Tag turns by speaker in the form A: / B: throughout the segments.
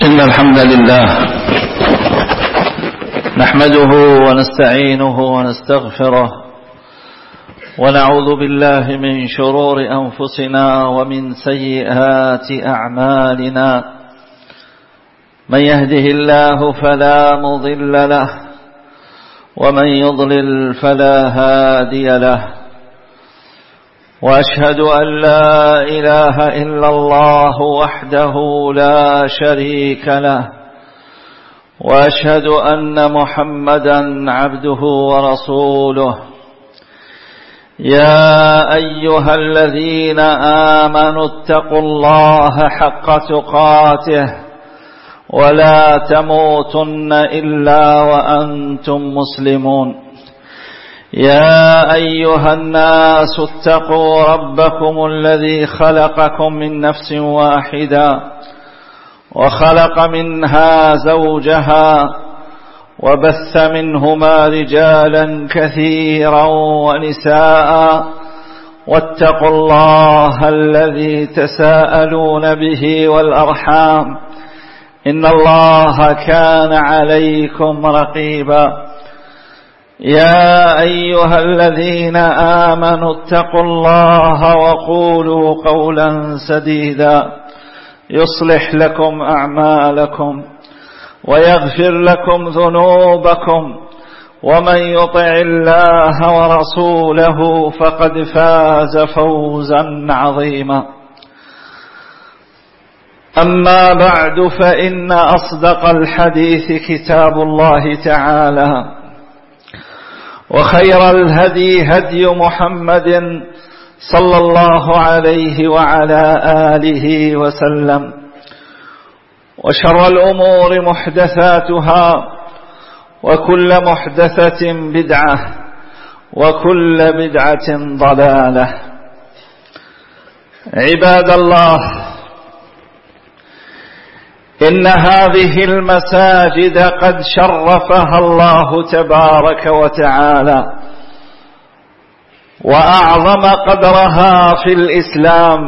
A: إن الحمد لله نحمده ونستعينه ونستغفره ونعوذ بالله من شرور أنفسنا ومن سيئات أعمالنا. من يهده الله فلا مضل له ومن يضلل فلا هادي له، وأشهد أن لا إله إلا الله وحده لا شريك له، وأشهد أن محمدا عبده ورسوله. يا أيها الذين آمنوا اتقوا الله حق تقاته ولا تموتن إلا وأنتم مسلمون. يا أيها الناس اتقوا ربكم الذي خلقكم من نفس واحدة وخلق منها زوجها وبث منهما رجالا كثيرا ونساء، واتقوا الله الذي تساءلون به والأرحام إن الله كان عليكم رقيبا. يا أيها الذين آمنوا اتقوا الله وقولوا قولا سديدا يصلح لكم أعمالكم ويغفر لكم ذنوبكم، ومن يطع الله ورسوله فقد فاز فوزا عظيما. أما بعد، فإن أصدق الحديث كتاب الله تعالى، وخير الهدي هدي محمد صلى الله عليه وعلى آله وسلم، وشر الأمور محدثاتها، وكل محدثة بدعة، وكل بدعة ضلالة. عباد الله، إن هذه المساجد قد شرفها الله تبارك وتعالى وأعظم قدرها في الإسلام،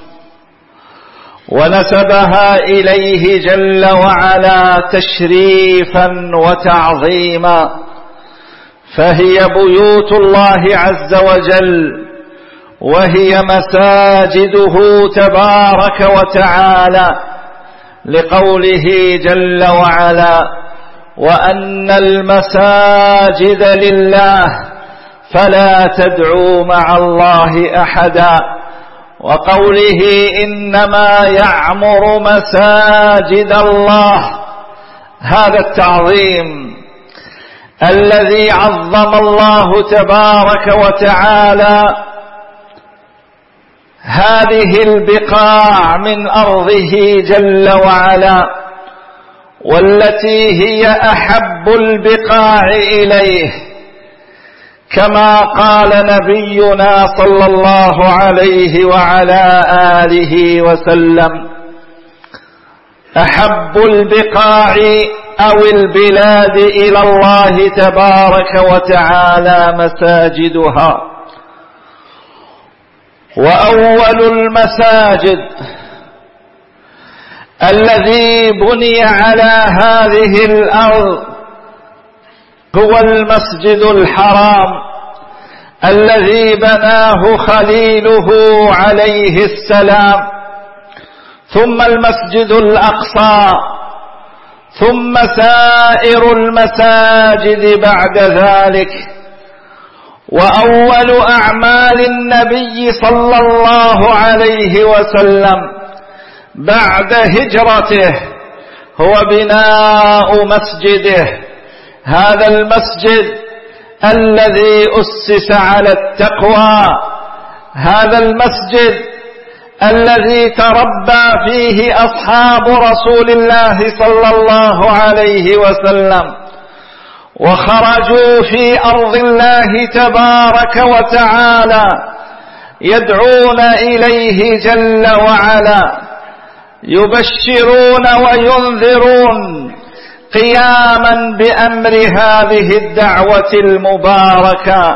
A: ونسبها إليه جل وعلا تشريفا وتعظيما، فهي بيوت الله عز وجل، وهي مساجده تبارك وتعالى، لقوله جل وعلا: وأن المساجد لله فلا تدعوا مع الله أحدا، وقوله: إنما يعمر مساجد الله. هذا التعظيم الذي عظم الله تبارك وتعالى هذه البقاع من أرضه جل وعلا، والتي هي أحب البقاع إليه، كما قال نبينا صلى الله عليه وعلى آله وسلم: أحب البقاع أو البلاد إلى الله تبارك وتعالى مساجدها. وأول المساجد الذي بني على هذه الأرض هو المسجد الحرام، الذي بناه خليله عليه السلام، ثم المسجد الأقصى، ثم سائر المساجد بعد ذلك. وأول أعمال النبي صلى الله عليه وسلم بعد هجرته هو بناء مسجده، هذا المسجد الذي أسس على التقوى، هذا المسجد الذي تربى فيه أصحاب رسول الله صلى الله عليه وسلم، وخرجوا في أرض الله تبارك وتعالى يدعون إليه جل وعلا، يبشرون وينذرون، قياما بأمر هذه الدعوة المباركة.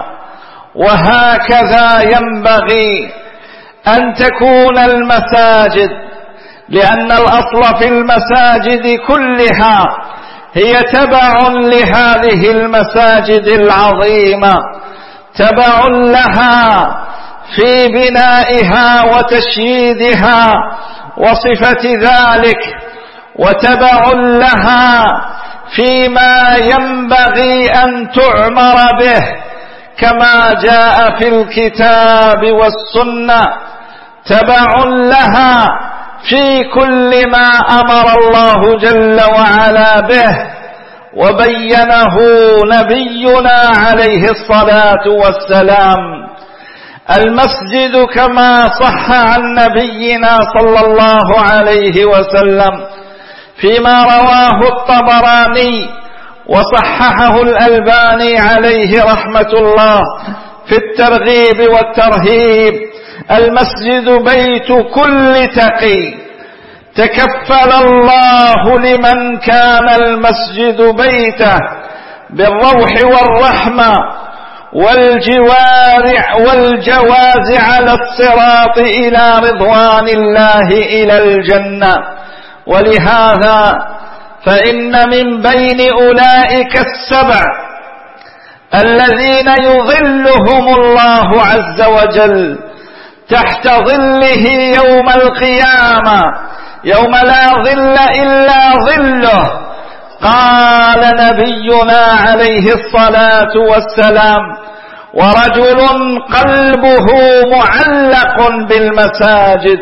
A: وهكذا ينبغي أن تكون المساجد لأن الأصل في المساجد كلها هي تبع لهذه المساجد العظيمة، تبع لها في بنائها وتشييدها وصفة ذلك، وتبع لها فيما ينبغي أن تعمر به كما جاء في الكتاب والسنة، تبع لها في كل ما أمر الله جل وعلا به وبينه نبينا عليه الصلاة والسلام. المسجد كما صح عن نبينا صلى الله عليه وسلم فيما رواه الطبراني وصححه الألباني عليه رحمة الله في الترغيب والترهيب: المسجد بيت كل تقي، تكفل الله لمن كان المسجد بيته بالروح والرحمة والجواز على الصراط إلى رضوان الله إلى الجنة. ولهذا فإن من بين أولئك السبع الذين يظلهم الله عز وجل تحت ظله يوم القيامة يوم لا ظل إلا ظله، قال نبينا عليه الصلاة والسلام: ورجل قلبه معلق بالمساجد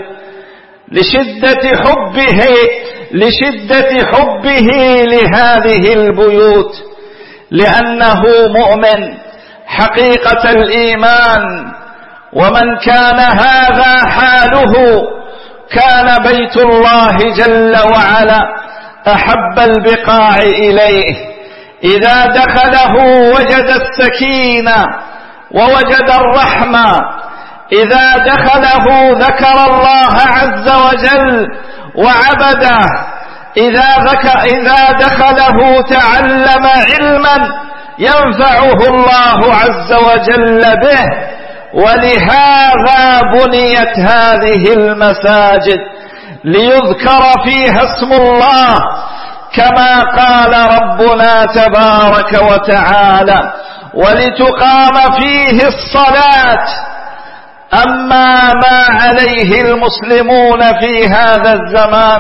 A: لشدة حبه لهذه البيوت، لأنه مؤمن حقيقة الإيمان. ومن كان هذا حاله كان بيت الله جل وعلا أحب البقاع إليه، إذا دخله وجد السكينة ووجد الرحمة، إذا دخله ذكر الله عز وجل وعبده، إذا دخله تعلم علما ينفعه الله عز وجل به. ولهذا بنيت هذه المساجد ليذكر فيها اسم الله كما قال ربنا تبارك وتعالى: ولتقام فيه الصلاة. أما ما عليه المسلمون في هذا الزمان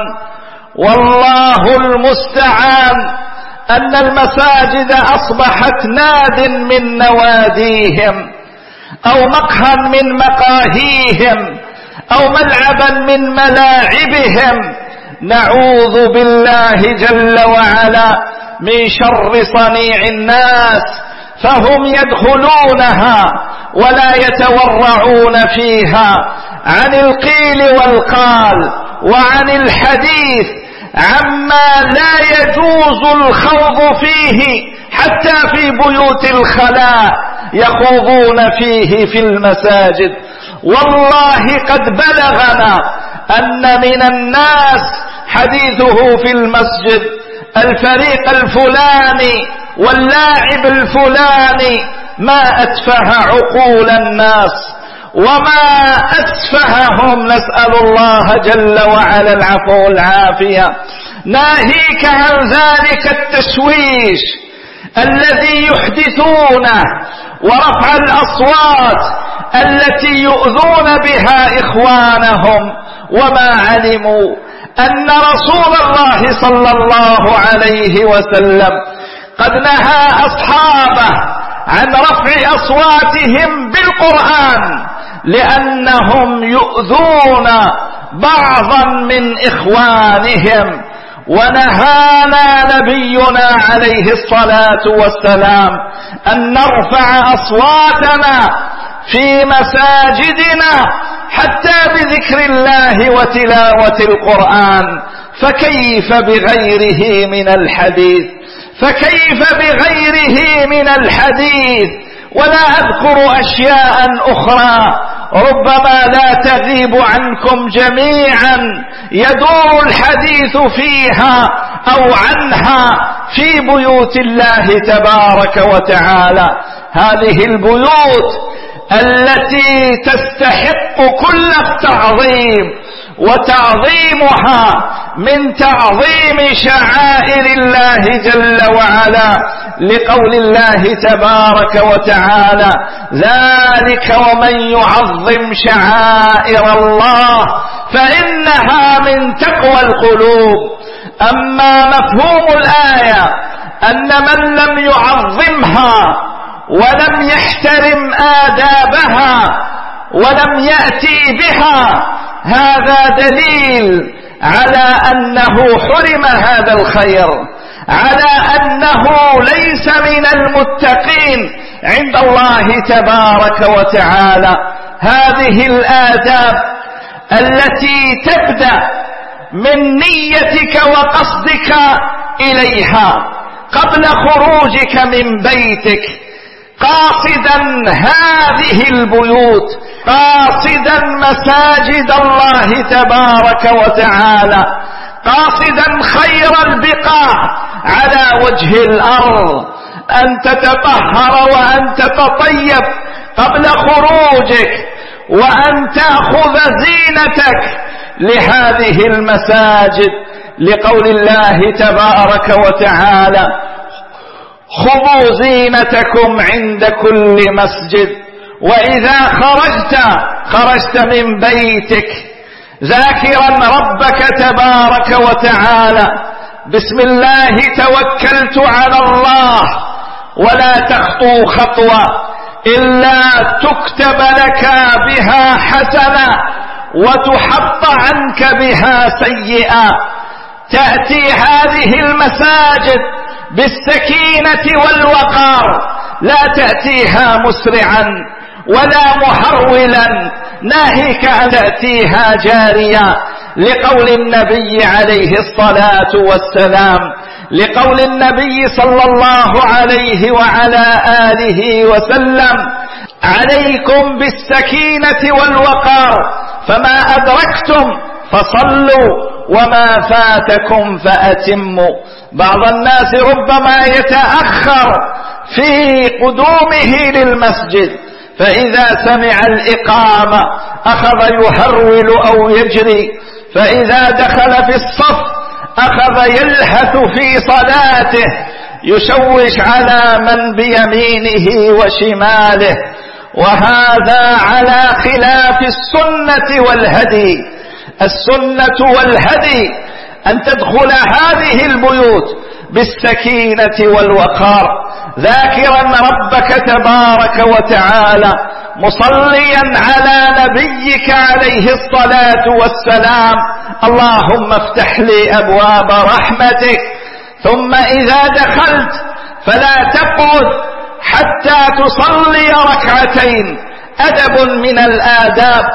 A: والله المستعان أن المساجد أصبحت ناد من نواديهم، أو مقهى من مقاهيهم، أو ملعبا من ملاعبهم. نعوذ بالله جل وعلا من شر صنيع الناس، فهم يدخلونها ولا يتورعون فيها عن القيل والقال وعن الحديث عما لا يجوز الخوض فيه، حتى في بيوت الخلاء يخوضون فيه في المساجد. والله قد بلغنا أن من الناس حديثه في المسجد الفريق الفلاني واللاعب الفلاني، ما أتفه عقول الناس وما أسفههم، نسأل الله جل وعلا العفو والعافية. ناهيك عن ذلك التشويش الذي يحدثونه ورفع الأصوات التي يؤذون بها إخوانهم، وما علموا أن رسول الله صلى الله عليه وسلم قد نهى أصحابه عن رفع أصواتهم بالقرآن، لأنهم يؤذون بعضا من إخوانهم. ونهانا نبينا عليه الصلاة والسلام أن نرفع أصواتنا في مساجدنا حتى بذكر الله وتلاوة القرآن، فكيف بغيره من الحديث، فكيف بغيره من الحديث. ولا أذكر أشياء أخرى ربما لا تغيب عنكم جميعا يدور الحديث فيها أو عنها في بيوت الله تبارك وتعالى. هذه البيوت التي تستحق كل التعظيم وتعظيمها من تعظيم شعائر الله جل وعلا، لقول الله تبارك وتعالى: ذلك ومن يعظم شعائر الله فإنها من تقوى القلوب. أما مفهوم الآية أن من لم يعظمها ولم يحترم آدابها ولم يأتي بها، هذا دليل على أنه حرم هذا الخير، على أنه ليس من المتقين عند الله تبارك وتعالى. هذه الآداب التي تبدأ من نيتك وقصدك إليها قبل خروجك من بيتك، قاصدا هذه البيوت، قاصدا مساجد الله تبارك وتعالى، قاصدا خير البقاع على وجه الأرض، أن تتطهر وأن تتطيب قبل خروجك، وأن تأخذ زينتك لهذه المساجد، لقول الله تبارك وتعالى: خذوا زينتكم عند كل مسجد. وإذا خرجت من بيتك ذاكرا ربك تبارك وتعالى: بسم الله توكلت على الله، ولا تخطو خطوة إلا تكتب لك بها حسنة وتحط عنك بها سيئة. تأتي هذه المساجد بالسكينة والوقار، لا تأتيها مسرعا ولا محرولا، ناهيك أن تأتيها جاريا، لقول النبي عليه الصلاة والسلام، لقول النبي صلى الله عليه وعلى آله وسلم: عليكم بالسكينة والوقار، فما أدركتم فصلوا وما فاتكم فأتموا. بعض الناس ربما يتأخر في قدومه للمسجد، فإذا سمع الإقامة أخذ يهرول أو يجري، فإذا دخل في الصف أخذ يلهث في صلاته، يشوش على من بيمينه وشماله، وهذا على خلاف السنة والهدي. السنة والهدي أن تدخل هذه البيوت بالسكينة والوقار، ذاكرا ربك تبارك وتعالى، مصليا على نبيك عليه الصلاة والسلام: اللهم افتح لي أبواب رحمتك. ثم إذا دخلت فلا تقعد حتى تصلي ركعتين، أدب من الآداب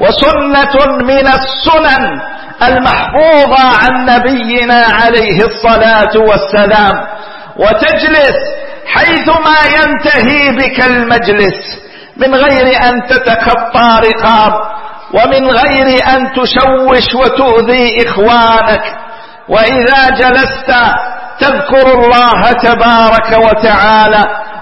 A: وسنة من السنن المحفوظة عن نبينا عليه الصلاة والسلام، وتجلس حيثما ينتهي بك المجلس من غير أن تتخطى رقاب، ومن غير أن تشوش وتؤذي إخوانك. وإذا جلست تذكر الله تبارك وتعالى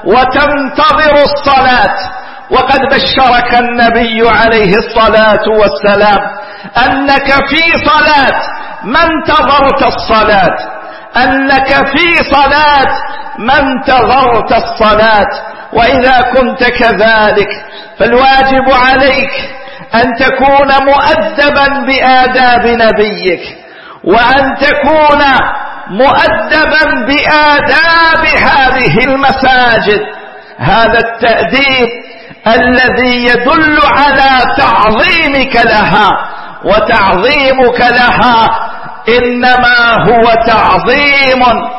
A: وتنتظر الصلاة، وقد بشرك النبي عليه الصلاة والسلام أنك في صلاة ما انتظرت الصلاة، أنك في صلاة ما انتظرت الصلاة. وإذا كنت كذلك فالواجب عليك أن تكون مؤدبا بآداب نبيك، وأن تكون مؤدبا بآداب هذه المساجد. هذا التأديب الذي يدل على تعظيمك لها، وتعظيمك لها إنما هو تعظيم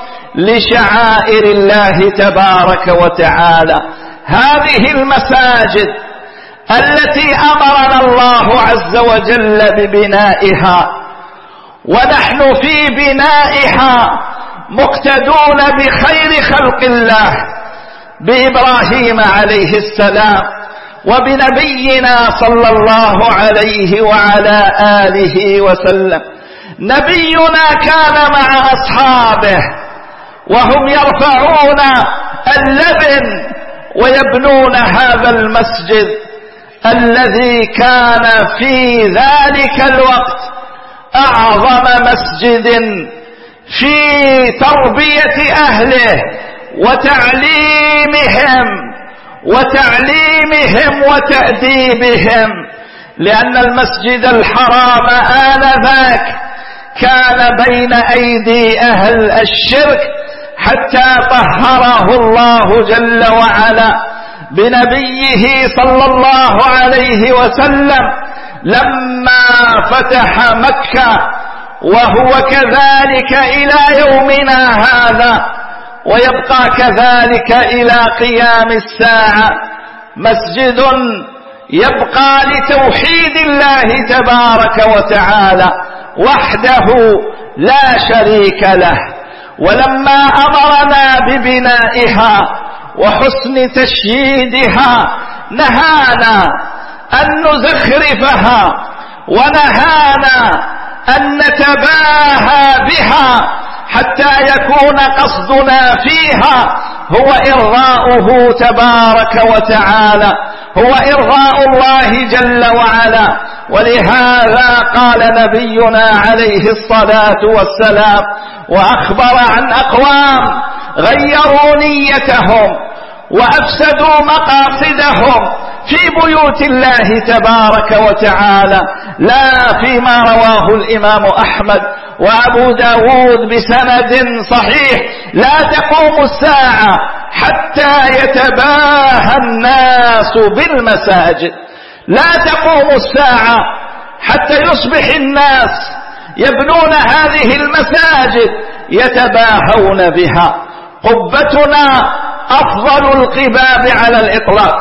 A: لشعائر الله تبارك وتعالى. هذه المساجد التي أمرنا الله عز وجل ببنائها، ونحن في بنائها مقتدون بخير خلق الله، بإبراهيم عليه السلام وبنبينا صلى الله عليه وعلى آله وسلم. نبينا كان مع أصحابه وهم يرفعون اللبن ويبنون هذا المسجد الذي كان في ذلك الوقت أعظم مسجد في تربية أهله وتعليمهم وتأديبهم، لأن المسجد الحرام آنذاك كان بين أيدي أهل الشرك، حتى طهره الله جل وعلا بنبيه صلى الله عليه وسلم لما فتح مكة، وهو كذلك إلى يومنا هذا، ويبقى كذلك إلى قيام الساعة، مسجد يبقى لتوحيد الله تبارك وتعالى وحده لا شريك له. ولما أمرنا ببنائها وحسن تشييدها نهانا أن نزخرفها، ونهانا أن نتباهى بها، حتى يكون قصدنا فيها هو إرضاؤه تبارك وتعالى، هو إرضاء الله جل وعلا. ولهذا قال نبينا عليه الصلاة والسلام وأخبر عن أقوام غيروا نيتهم وأفسدوا مقاصدهم في بيوت الله تبارك وتعالى، لا فيما رواه الإمام أحمد وأبو داود بسند صحيح: لا تقوم الساعة حتى يتباهى الناس بالمساجد. لا تقوم الساعة حتى يصبح الناس يبنون هذه المساجد يتباهون بها. قبتنا أفضل القباب على الإطلاق،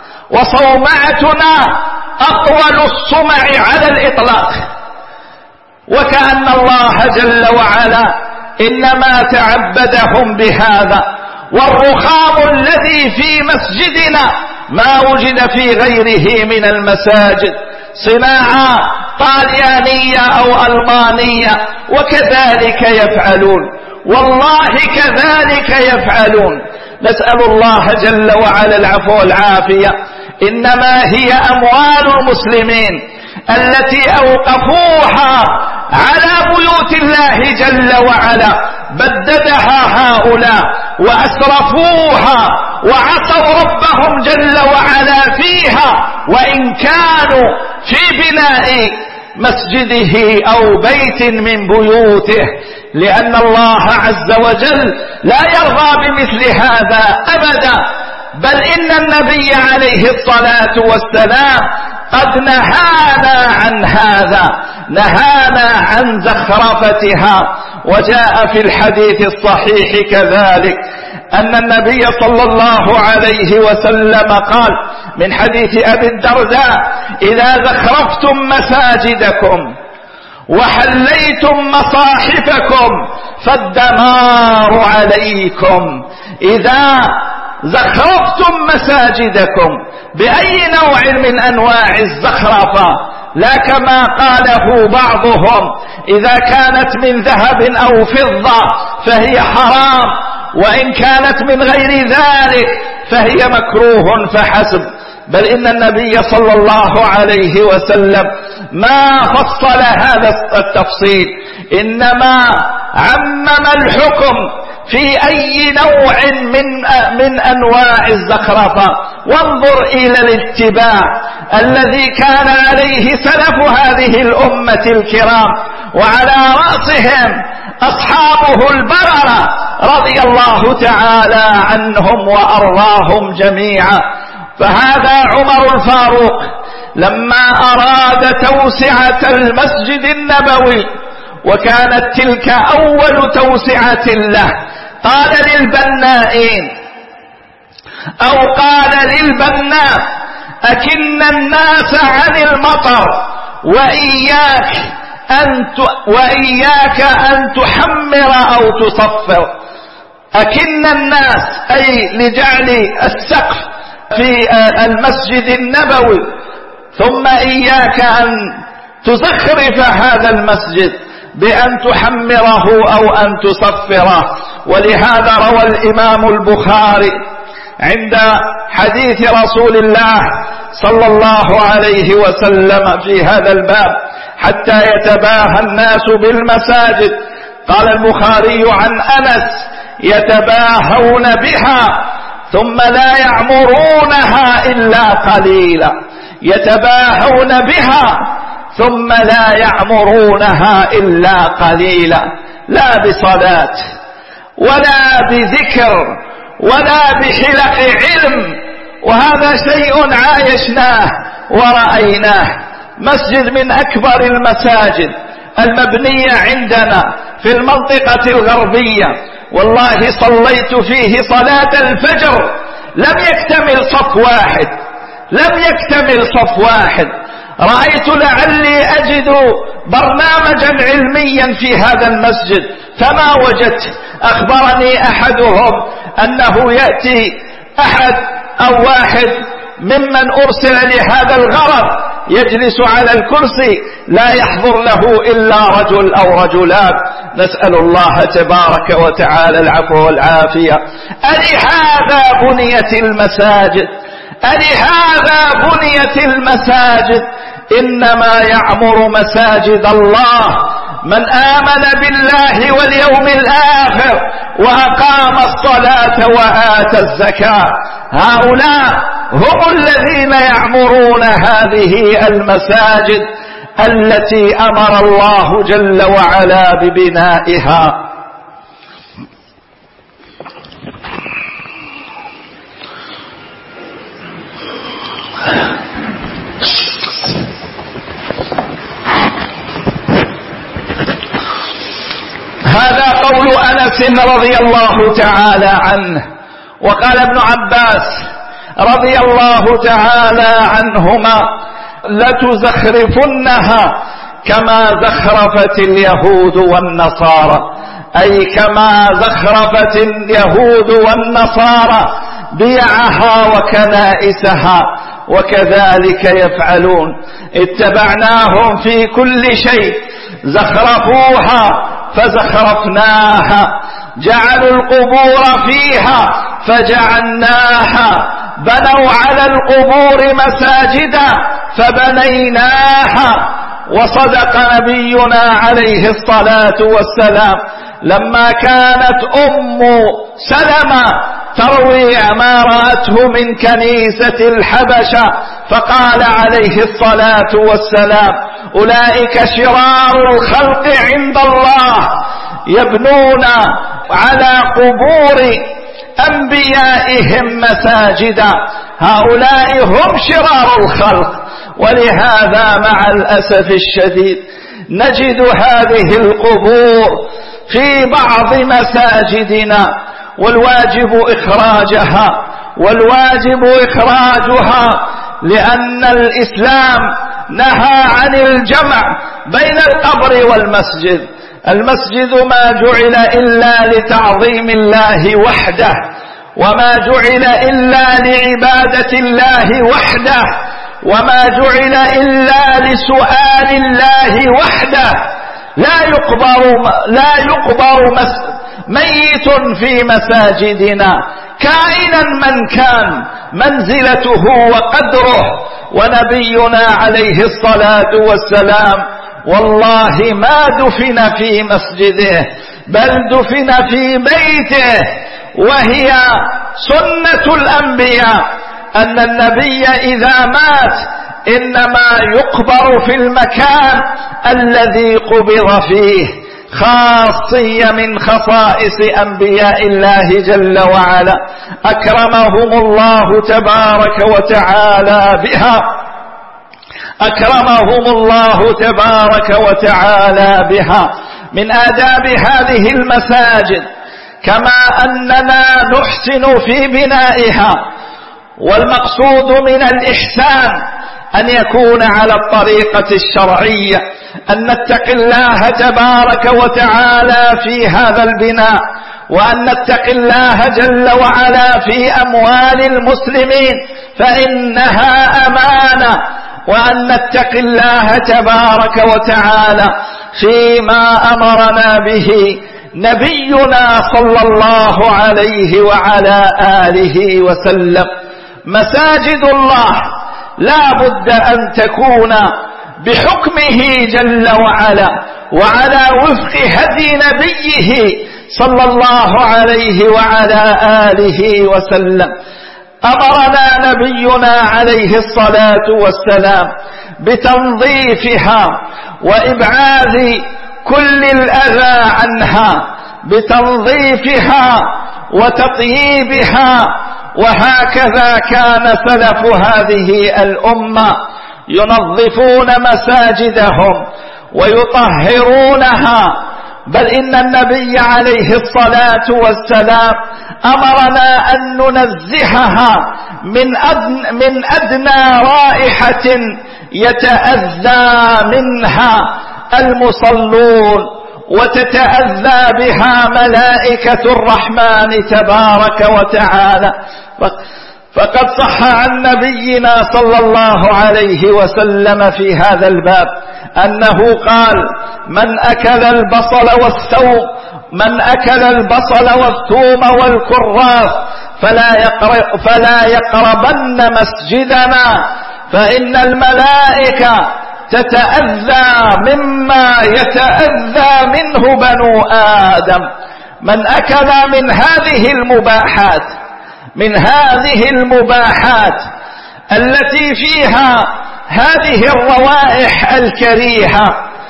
A: وصومعتنا أطول الصمع على الإطلاق، وكأن الله جل وعلا إنما تعبدهم بهذا. والرخام الذي في مسجدنا ما وجد في غيره من المساجد، صناعة طاليانية أو ألمانية، وكذلك يفعلون، والله كذلك يفعلون. نسأل الله جل وعلا العفو والعافية. إنما هي أموال المسلمين التي أوقفوها على بيوت الله جل وعلا، بددها هؤلاء وأسرفوها وعصوا ربهم جل وعلا فيها، وإن كانوا في بناء مسجده أو بيت من بيوته، لأن الله عز وجل لا يرضى بمثل هذا أبدا. بل إن النبي عليه الصلاة والسلام قد نهانا عن هذا، نهانا عن زخرفتها. وجاء في الحديث الصحيح كذلك أن النبي صلى الله عليه وسلم قال من حديث أبي الدرداء: إذا زخرفتم مساجدكم وحليتم مصاحفكم فالدمار عليكم. إذا زخرفتم مساجدكم بأي نوع من أنواع الزخرفة، لا كما قاله بعضهم إذا كانت من ذهب أو فضة فهي حرام، وإن كانت من غير ذلك فهي مكروه فحسب. بل إن النبي صلى الله عليه وسلم ما فصل هذا التفصيل، إنما عمم الحكم في أي نوع من أنواع الزخرفة. وانظر إلى الاتباع الذي كان عليه سلف هذه الأمة الكرام، وعلى رأسهم أصحابه البررة رضي الله تعالى عنهم وأرضاهم جميعا. فهذا عمر الفاروق لما أراد توسعة المسجد النبوي، وكانت تلك أول توسعة له، قال للبنائين أو قال للبناء: أكن الناس عن المطر وإياك أن تحمر أو تصفر. أكن الناس أي لجعل السقف في المسجد النبوي، ثم إياك أن تزخرف هذا المسجد بأن تحمره أو أن تصفره. ولهذا روى الإمام البخاري عند حديث رسول الله صلى الله عليه وسلم في هذا الباب حتى يتباهى الناس بالمساجد. قال البخاري عن أنس: يتباهون بها ثم لا يعمرونها إلا قليلا. يتباهون بها ثم لا يعمرونها إلا قليلا، لا بصلاة ولا بذكر ولا بحلق علم. وهذا شيء عايشناه ورأيناه. مسجد من أكبر المساجد المبنية عندنا في المنطقة الغربية، والله صليت فيه صلاة الفجر لم يكتمل صف واحد، لم يكتمل صف واحد. رأيت لعلي أجد برنامجا علميا في هذا المسجد فما وجدت. أخبرني أحدهم أنه يأتي أحد أو واحد ممن أرسل لهذا الغرض يجلس على الكرسي لا يحضر له إلا رجل أو رجلان. نسأل الله تبارك وتعالى العفو والعافية. ألهذا بنيت المساجد؟ ألهذا بنيت المساجد؟ إنما يعمر مساجد الله من آمن بالله واليوم الآخر وأقام الصلاة وآتى الزكاة. هؤلاء هم الذين يعمرون هذه المساجد التي أمر الله جل وعلا ببنائها. هذا قول أنس رضي الله تعالى عنه. وقال ابن عباس رضي الله تعالى عنهما: لتزخرفنها كما زخرفت اليهود والنصارى، أي كما زخرفت اليهود والنصارى بيعها وكنائسها، وكذلك يفعلون. اتبعناهم في كل شيء، زخرفوها فزخرفناها، جعلوا القبور فيها فجعلناها، بنوا على القبور مساجدا فبنيناها. وصدق نبينا عليه الصلاة والسلام لما كانت أم سلمة تروي ما رأته من كنيسة الحبشة، فقال عليه الصلاة والسلام: أولئك شرار الخلق عند الله، يبنون على قبور أنبيائهم مساجدا. هؤلاء هم شرار الخلق. ولهذا مع الأسف الشديد نجد هذه القبور في بعض مساجدنا، والواجب إخراجها لأن الإسلام نهى عن الجمع بين القبر والمسجد. المسجد ما جعل إلا لتعظيم الله وحده، وما جعل إلا لعبادة الله وحده، وما جعل إلا لسؤال الله وحده. لا يقبر ميت في مساجدنا كائنا من كان منزلته وقدره. ونبينا عليه الصلاة والسلام والله ما دفن في مسجده بل دفن في بيته. وهي سنة الأنبياء أن النبي إذا مات إنما يقبر في المكان الذي قبر فيه، خاصية من خصائص أنبياء الله جل وعلا أكرمهم الله تبارك وتعالى بها. أكرمهم الله تبارك وتعالى بها. من آداب هذه المساجد كما أننا نحسن في بنائها، والمقصود من الإحسان أن يكون على الطريقة الشرعية، أن نتقي الله تبارك وتعالى في هذا البناء، وأن نتقي الله جل وعلا في أموال المسلمين فإنها أمانة، وأن نتقي الله تبارك وتعالى فيما أمرنا به نبينا صلى الله عليه وعلى آله وسلم. مساجد الله لا بد أن تكون بحكمه جل وعلا وعلى وفق هدي نبيه صلى الله عليه وعلى آله وسلم. أمرنا نبينا عليه الصلاة والسلام بتنظيفها وإبعاد كل الأذى عنها، بتنظيفها وتطييبها. وهكذا كان سلف هذه الأمة ينظفون مساجدهم ويطهرونها، بل إن النبي عليه الصلاة والسلام أمرنا أن ننزهها من أدنى رائحة يتأذى منها المصلون وتتأذى بها ملائكة الرحمن تبارك وتعالى. فقد صح عن نبينا صلى الله عليه وسلم في هذا الباب أنه قال: من أكل البصل والثوم والكراث فلا يقربن مسجدنا، فإن الملائكة تتأذى مما يتأذى منه بنو آدم. من أكل من هذه المباحات التي فيها هذه الروائح الكريهة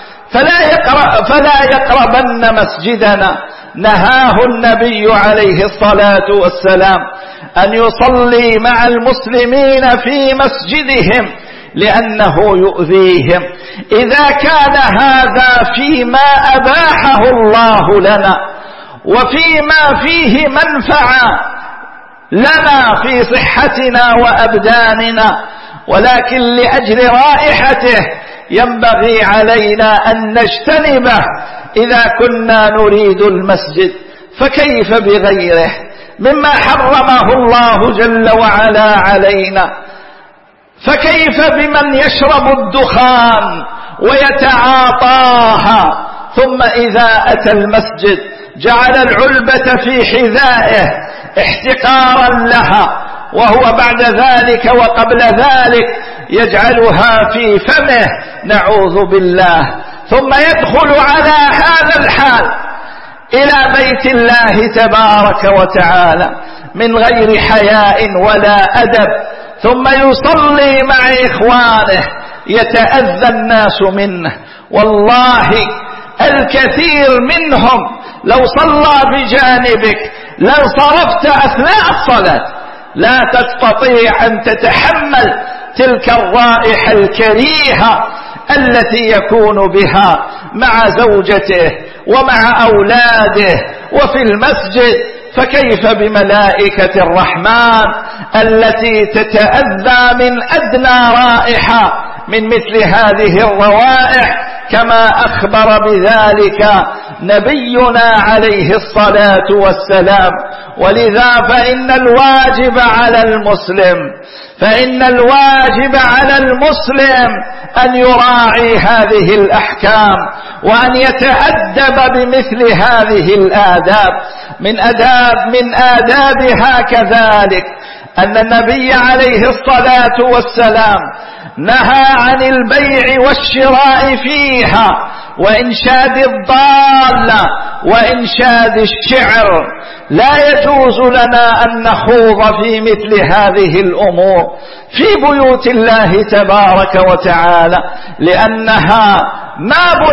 A: فلا يقربن مسجدنا. نهاه النبي عليه الصلاة والسلام أن يصلي مع المسلمين في مسجدهم لأنه يؤذيهم. إذا كان هذا فيما أباحه الله لنا وفيما فيه منفعة لنا في صحتنا وأبداننا، ولكن لأجل رائحته ينبغي علينا أن نجتنبه إذا كنا نريد المسجد، فكيف بغيره مما حرمه الله جل وعلا علينا؟ فكيف بمن يشرب الدخان ويتعاطاها ثم إذا أتى المسجد جعل العلبة في حذائه احتقارا لها، وهو بعد ذلك وقبل ذلك يجعلها في فمه، نعوذ بالله، ثم يدخل على هذا الحال إلى بيت الله تبارك وتعالى من غير حياء ولا أدب، ثم يصلي مع إخوانه يتأذى الناس منه. والله الكثير منهم لو صلى بجانبك لو صرفت أثناء الصلاة لا تستطيع أن تتحمل تلك الرائحة الكريهة التي يكون بها مع زوجته ومع أولاده وفي المسجد، فكيف بملائكة الرحمن التي تتأذى من أدنى رائحة من مثل هذه الروائح، كما أخبر بذلك نبينا عليه الصلاة والسلام. ولذا فإن الواجب على المسلم أن يراعي هذه الأحكام وأن يتأدب بمثل هذه الآداب. من آدابها كذلك أن النبي عليه الصلاة والسلام نهى عن البيع والشراء فيها وإنشاد الضالة وإنشاد الشعر. لا يجوز لنا أن نخوض في مثل هذه الأمور في بيوت الله تبارك وتعالى، لأنها ما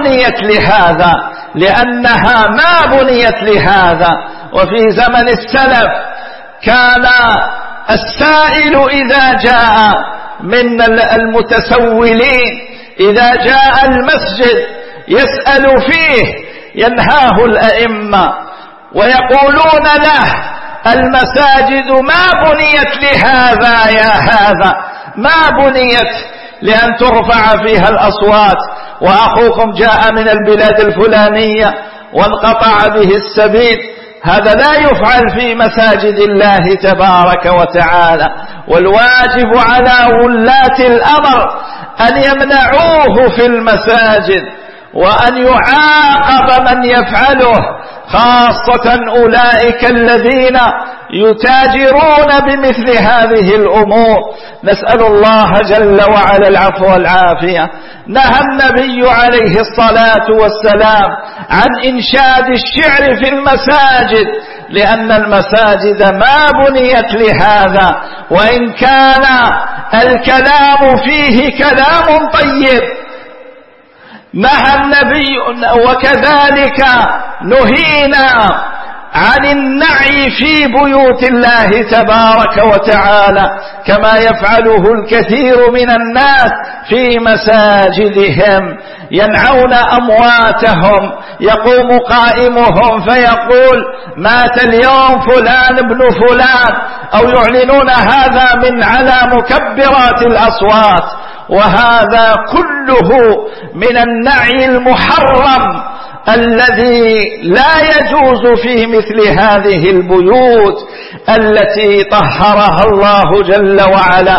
A: بنيت لهذا. وفي زمن السلف كان السائل إذا جاء من المتسولين إذا جاء المسجد يسأل فيه ينهاه الأئمة ويقولون له: المساجد ما بنيت لهذا يا هذا، ما بنيت لأن ترفع فيها الأصوات، وأخوكم جاء من البلاد الفلانية وانقطع به السبيل. هذا لا يفعل في مساجد الله تبارك وتعالى. والواجب على ولاة الأمر أن يمنعوه في المساجد وأن يعاقب من يفعله، خاصة أولئك الذين يتاجرون بمثل هذه الأمور. نسأل الله جل وعلا العفو والعافية. نهى النبي عليه الصلاة والسلام عن إنشاد الشعر في المساجد، لأن المساجد ما بنيت لهذا، وإن كان الكلام فيه كلام طيب. نهى النبي، وكذلك نهينا عن النعي في بيوت الله تبارك وتعالى، كما يفعله الكثير من الناس في مساجدهم، ينعون أمواتهم. يقوم قائمهم فيقول مات اليوم فلان ابن فلان، أو يعلنون هذا من على مكبرات الأصوات، وهذا كله من النعي المحرم الذي لا يجوز في مثل هذه البيوت التي طهرها الله جل وعلا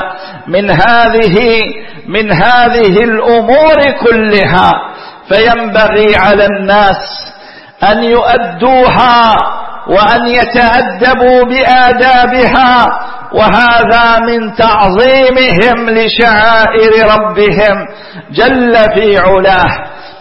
A: من هذه الأمور كلها. فينبغي على الناس أن يؤدوها وأن يتأدبوا بآدابها، وهذا من تعظيمهم لشعائر ربهم جل في علاه.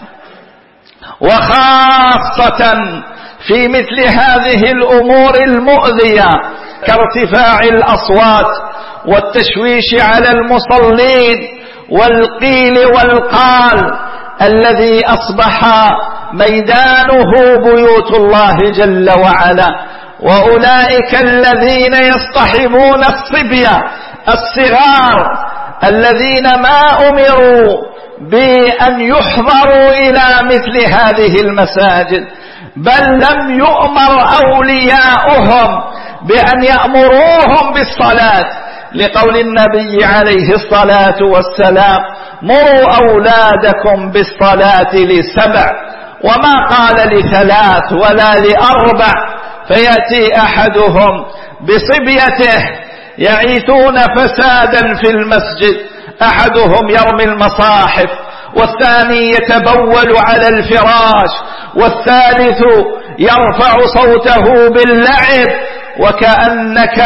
A: وخاصة في مثل هذه الأمور المؤذية كارتفاع الأصوات والتشويش على المصلين والقيل والقال الذي أصبح ميدانه بيوت الله جل وعلا. وأولئك الذين يصطحبون الصبية الصغار الذين ما أمروا بأن يحضروا إلى مثل هذه المساجد، بل لم يؤمر أولياؤهم بأن يأمروهم بالصلاة، لقول النبي عليه الصلاة والسلام مروا أولادكم بالصلاة ل7، وما قال ل3 ولا ل4. فيأتي أحدهم بصبيته يعيثون فسادا في المسجد، أحدهم يرمي المصاحف، والثاني يتبول على الفراش، والثالث يرفع صوته باللعب، وكأنك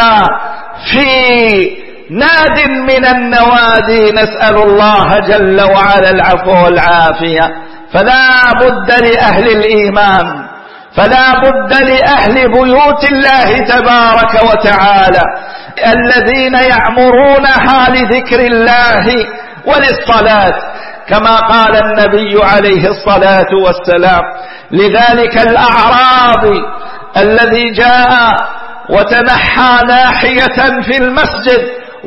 A: في ناد من النوادي. نسأل الله جل وعلا العفو والعافية. فلا بد لأهل الإيمان، فلا بد لأهل بيوت الله تبارك وتعالى الذين يعمرونها لذكر الله وللصلاة، كما قال النبي عليه الصلاة والسلام لذلك الأعرابي الذي جاء وتنحى ناحية في المسجد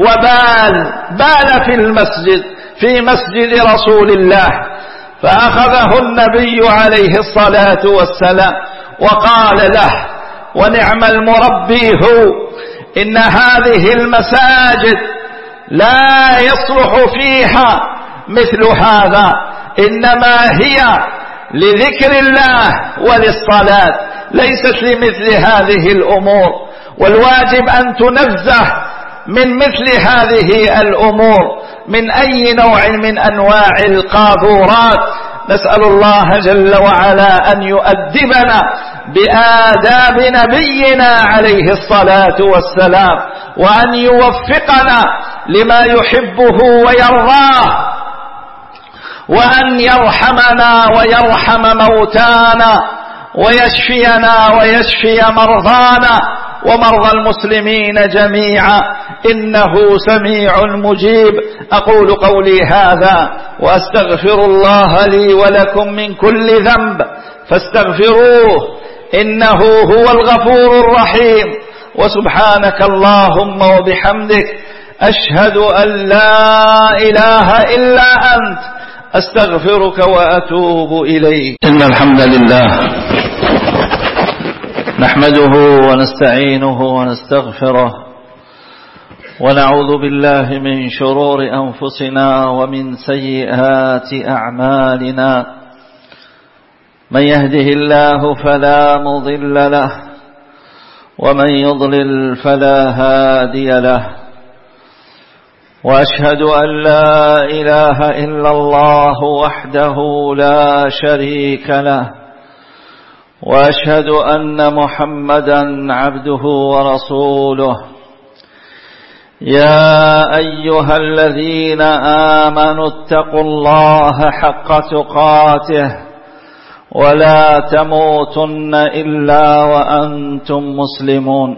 A: وبال في المسجد، في مسجد رسول الله، فأخذه النبي عليه الصلاة والسلام وقال له ونعم المربي هو، إن هذه المساجد لا يصلح فيها مثل هذا، إنما هي لذكر الله وللصلاة، ليست لمثل هذه الأمور، والواجب أن تنزه من مثل هذه الأمور من أي نوع من أنواع القاذورات. نسأل الله جل وعلا أن يؤدبنا بآداب نبينا عليه الصلاة والسلام، وأن يوفقنا لما يحبه ويرضاه، وأن يرحمنا ويرحم موتانا، ويشفينا ويشفي مرضانا ومرضى المسلمين جميعا، إنه سميع مجيب. أقول قولي هذا وأستغفر الله لي ولكم من كل ذنب فاستغفروه إنه هو الغفور الرحيم. وسبحانك اللهم وبحمدك أشهد أن لا إله إلا أنت أستغفرك وأتوب إليك. إن الحمد لله نحمده ونستعينه ونستغفره، ونعوذ بالله من شرور أنفسنا ومن سيئات أعمالنا. من يهده الله فلا مضل له، ومن يضلل فلا هادي له، وأشهد أن لا إله إلا الله وحده لا شريك له، وأشهد أن محمدا عبده ورسوله. يا أيها الذين آمنوا اتقوا الله حق تقاته ولا تموتن إلا وأنتم مسلمون.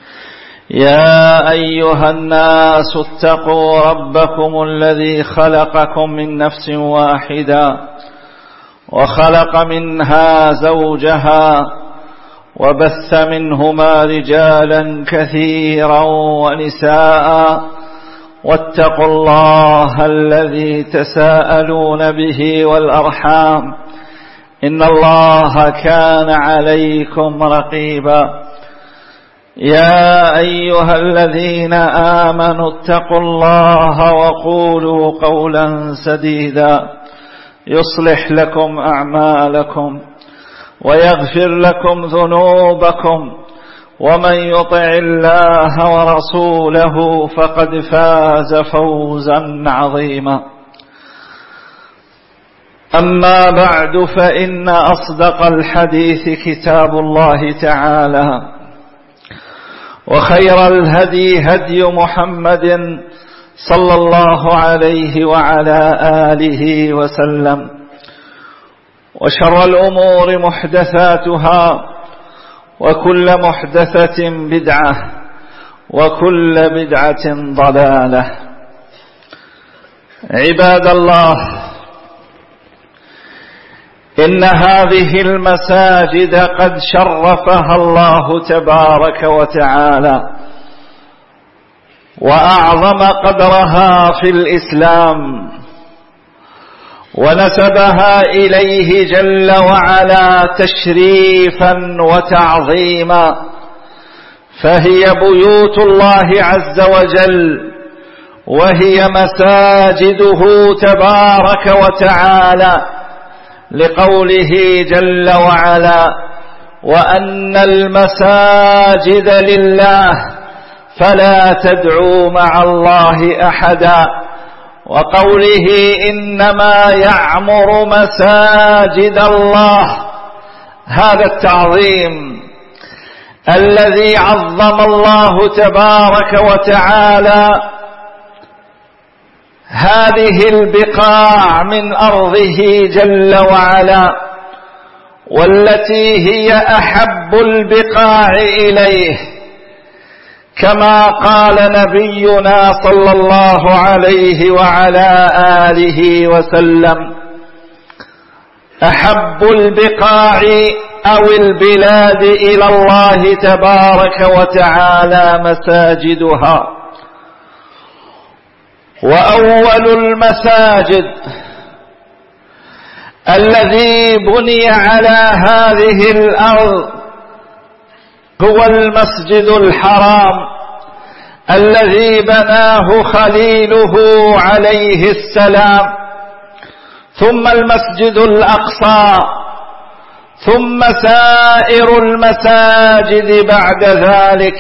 A: يا أيها الناس اتقوا ربكم الذي خلقكم من نفس واحدة وخلق منها زوجها وبث منهما رجالا كثيرا ونساء واتقوا الله الذي تساءلون به والأرحام إن الله كان عليكم رقيبا. يا أيها الذين آمنوا اتقوا الله وقولوا قولا سديدا يصلح لكم أعمالكم ويغفر لكم ذنوبكم ومن يطع الله ورسوله فقد فاز فوزا عظيما. أما بعد فإن أصدق الحديث كتاب الله تعالى وخير الهدي هدي محمد صلى الله عليه وعلى آله وسلم وشر الأمور محدثاتها وكل محدثة بدعة وكل بدعة ضلالة. عباد الله، إن هذه المساجد قد شرفها الله تبارك وتعالى وأعظم قدرها في الإسلام ونسبها إليه جل وعلا تشريفا وتعظيما، فهي بيوت الله عز وجل وهي مساجده تبارك وتعالى، لقوله جل وعلا: وأن المساجد لله فلا تدعوا مع الله أحدا، وقوله: إنما يعمر مساجد الله. هذا التعظيم الذي عظم الله تبارك وتعالى هذه البقاع من أرضه جل وعلا، والتي هي أحب البقاع إليه، كما قال نبينا صلى الله عليه وعلى آله وسلم: أحب البقاع أو البلاد إلى الله تبارك وتعالى مساجدها. وأول المساجد الذي بني على هذه الأرض هو المسجد الحرام الذي بناه خليله عليه السلام، ثم المسجد الأقصى، ثم سائر المساجد بعد ذلك.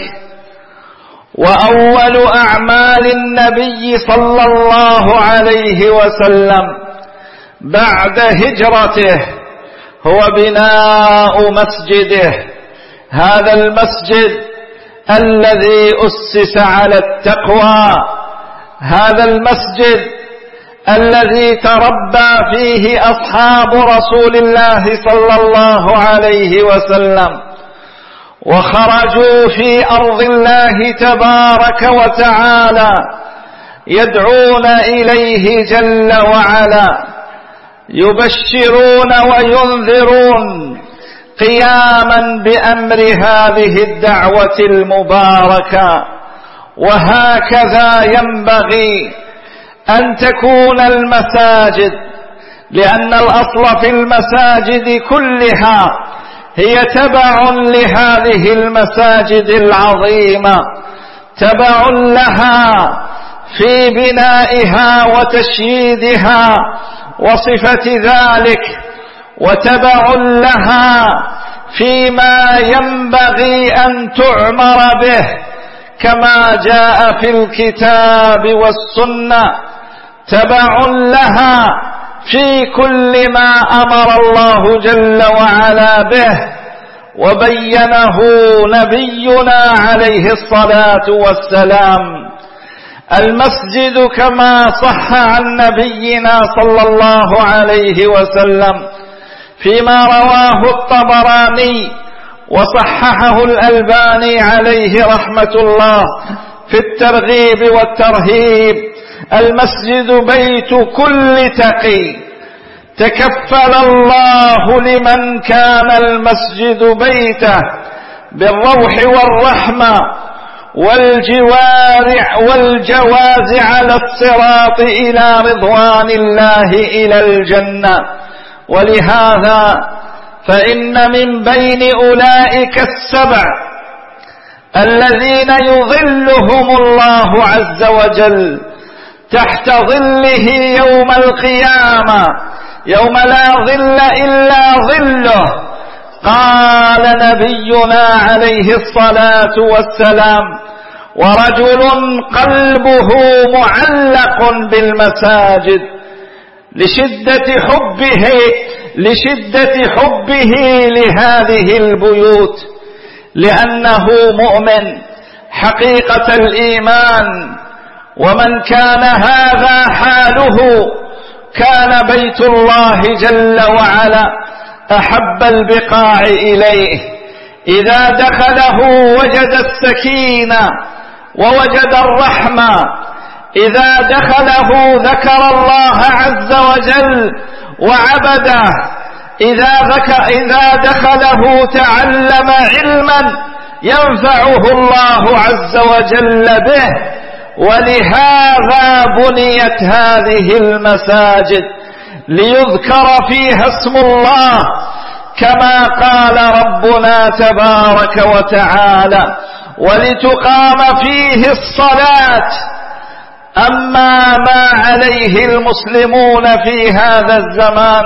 A: وأول أعمال النبي صلى الله عليه وسلم بعد هجرته هو بناء مسجده، هذا المسجد الذي أسس على التقوى، هذا المسجد الذي تربى فيه أصحاب رسول الله صلى الله عليه وسلم، وخرجوا في أرض الله تبارك وتعالى يدعون إليه جل وعلا، يبشرون وينذرون قياما بأمر هذه الدعوة المباركة. وهكذا ينبغي أن تكون المساجد، لأن الأصل في المساجد كلها هي تبع لهذه المساجد العظيمة، تبع لها في بنائها وتشييدها وصفة ذلك، وتبع لها فيما ينبغي أن تعمر به، كما جاء في الكتاب والسنة، تبع لها في كل ما أمر الله جل وعلا به، وبينه نبينا عليه الصلاة والسلام. المسجد كما صح عن نبينا صلى الله عليه وسلم فيما رواه الطبراني وصححه الألباني عليه رحمة الله في الترغيب والترهيب: المسجد بيت كل تقي، تكفل الله لمن كان المسجد بيته بالروح والرحمة والجواز على الصراط إلى رضوان الله إلى الجنة. ولهذا فإن من بين أولئك السبع الذين يظلهم الله عز وجل تحت ظله يوم القيامة يوم لا ظل إلا ظله، قال نبينا عليه الصلاة والسلام: ورجل قلبه معلق بالمساجد لشدة حبه لهذه البيوت، لأنه مؤمن حقيقة الإيمان. ومن كان هذا حاله كان بيت الله جل وعلا أحب البقاع إليه. إذا دخله وجد السكينة ووجد الرحمة، إذا دخله ذكر الله عز وجل وعبده، إذا دخله تعلم علما ينفعه الله عز وجل به. ولهذا بنيت هذه المساجد ليذكر فيها اسم الله، كما قال ربنا تبارك وتعالى: ولتقام فيه الصلاة. أما ما عليه المسلمون في هذا الزمان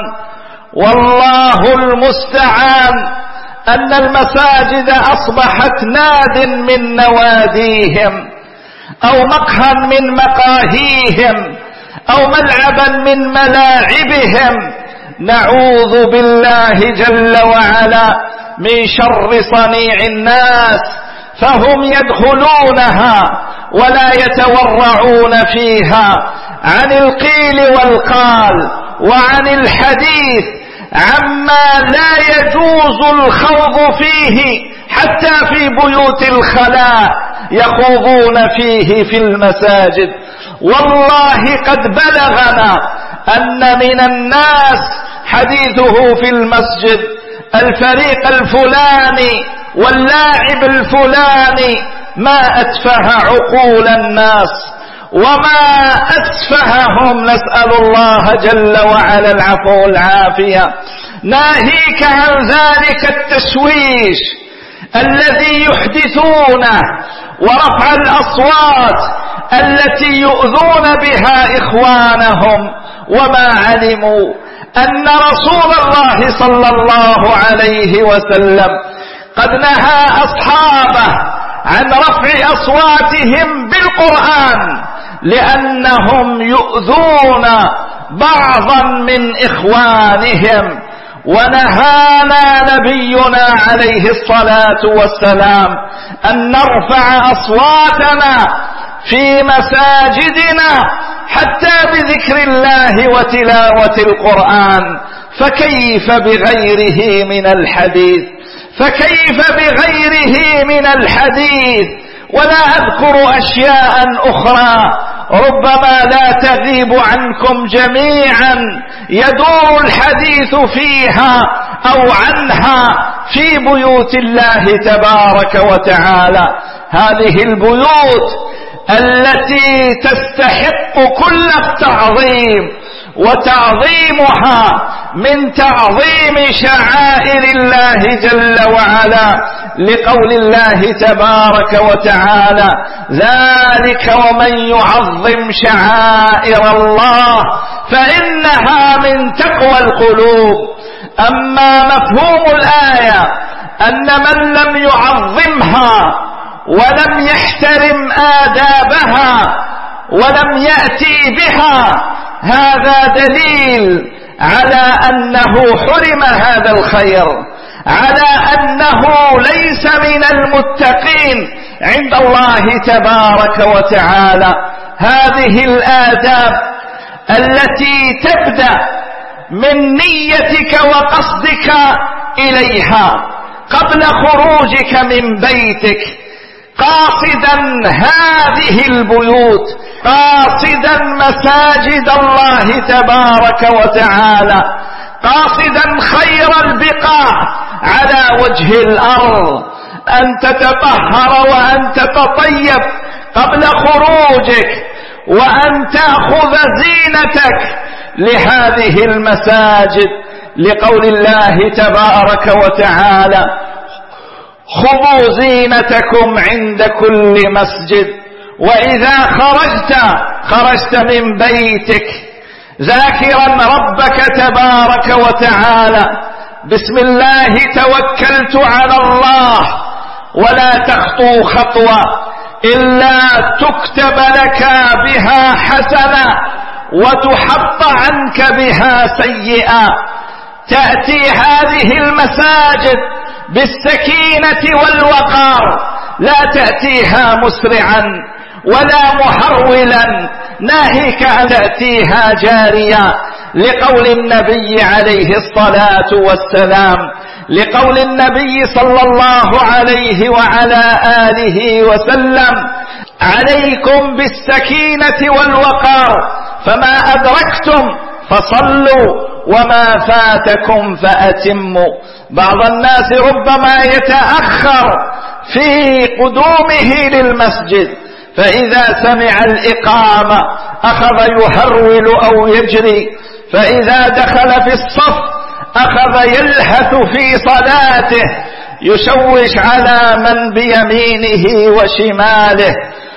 A: والله المستعان أن المساجد أصبحت ناد من نواديهم، أو مقهى من مقاهيهم، أو ملعبا من ملاعبهم. نعوذ بالله جل وعلا من شر صنيع الناس، فهم يدخلونها ولا يتورعون فيها عن القيل والقال وعن الحديث عما لا يجوز الخوض فيه، حتى في بيوت الخلاء يخوضون فيه في المساجد. والله قد بلغنا أن من الناس حديثه في المسجد الفريق الفلاني واللاعب الفلاني، ما أتفه عقول الناس وما أسفههم، نسأل الله جل وعلا العفو والعافية. ناهيك عن ذلك التشويش الذي يحدثونه ورفع الأصوات التي يؤذون بها إخوانهم، وما علموا أن رسول الله صلى الله عليه وسلم قد نهى أصحابه عن رفع أصواتهم بالقرآن، لأنهم يؤذون بعضا من إخوانهم. ونهانا نبينا عليه الصلاة والسلام أن نرفع أصواتنا في مساجدنا حتى بذكر الله وتلاوة القرآن، فكيف بغيره من الحديث، فكيف بغيره من الحديث. ولا أذكر أشياء أخرى ربما لا تغيب عنكم جميعا يدور الحديث فيها أو عنها في بيوت الله تبارك وتعالى. هذه البيوت التي تستحق كل التعظيم، وتعظيمها من تعظيم شعائر الله جل وعلا، لقول الله تبارك وتعالى: ذلك ومن يعظم شعائر الله فإنها من تقوى القلوب. أما مفهوم الآية أن من لم يعظمها ولم يحترم آدابها ولم يأتي بها، هذا دليل على أنه حرم هذا الخير، على أنه ليس من المتقين عند الله تبارك وتعالى. هذه الآداب التي تبدأ من نيتك وقصدك إليها قبل خروجك من بيتك، قاصدا هذه البيوت، قاصدا مساجد الله تبارك وتعالى، قاصدا خير البقاع على وجه الأرض، أن تتطهر وأن تتطيب قبل خروجك، وأن تأخذ زينتك لهذه المساجد، لقول الله تبارك وتعالى: خذوا زينتكم عند كل مسجد. وإذا خرجت من بيتك ذاكرا ربك تبارك وتعالى: بسم الله توكلت على الله، ولا تخطو خطوة إلا تكتب لك بها حسنة وتحط عنك بها سيئة. تأتي هذه المساجد بالسكينة والوقار، لا تأتيها مسرعا ولا محرولا، ناهيك أن تأتيها جاريا، لقول النبي عليه الصلاة والسلام، لقول النبي صلى الله عليه وعلى آله وسلم: عليكم بالسكينة والوقار، فما أدركتم فصلوا وما فاتكم فأتموا. بعض الناس ربما يتأخر في قدومه للمسجد، فإذا سمع الإقامة أخذ يهرول أو يجري، فإذا دخل في الصف أخذ يلهث في صلاته، يشوش على من بيمينه وشماله،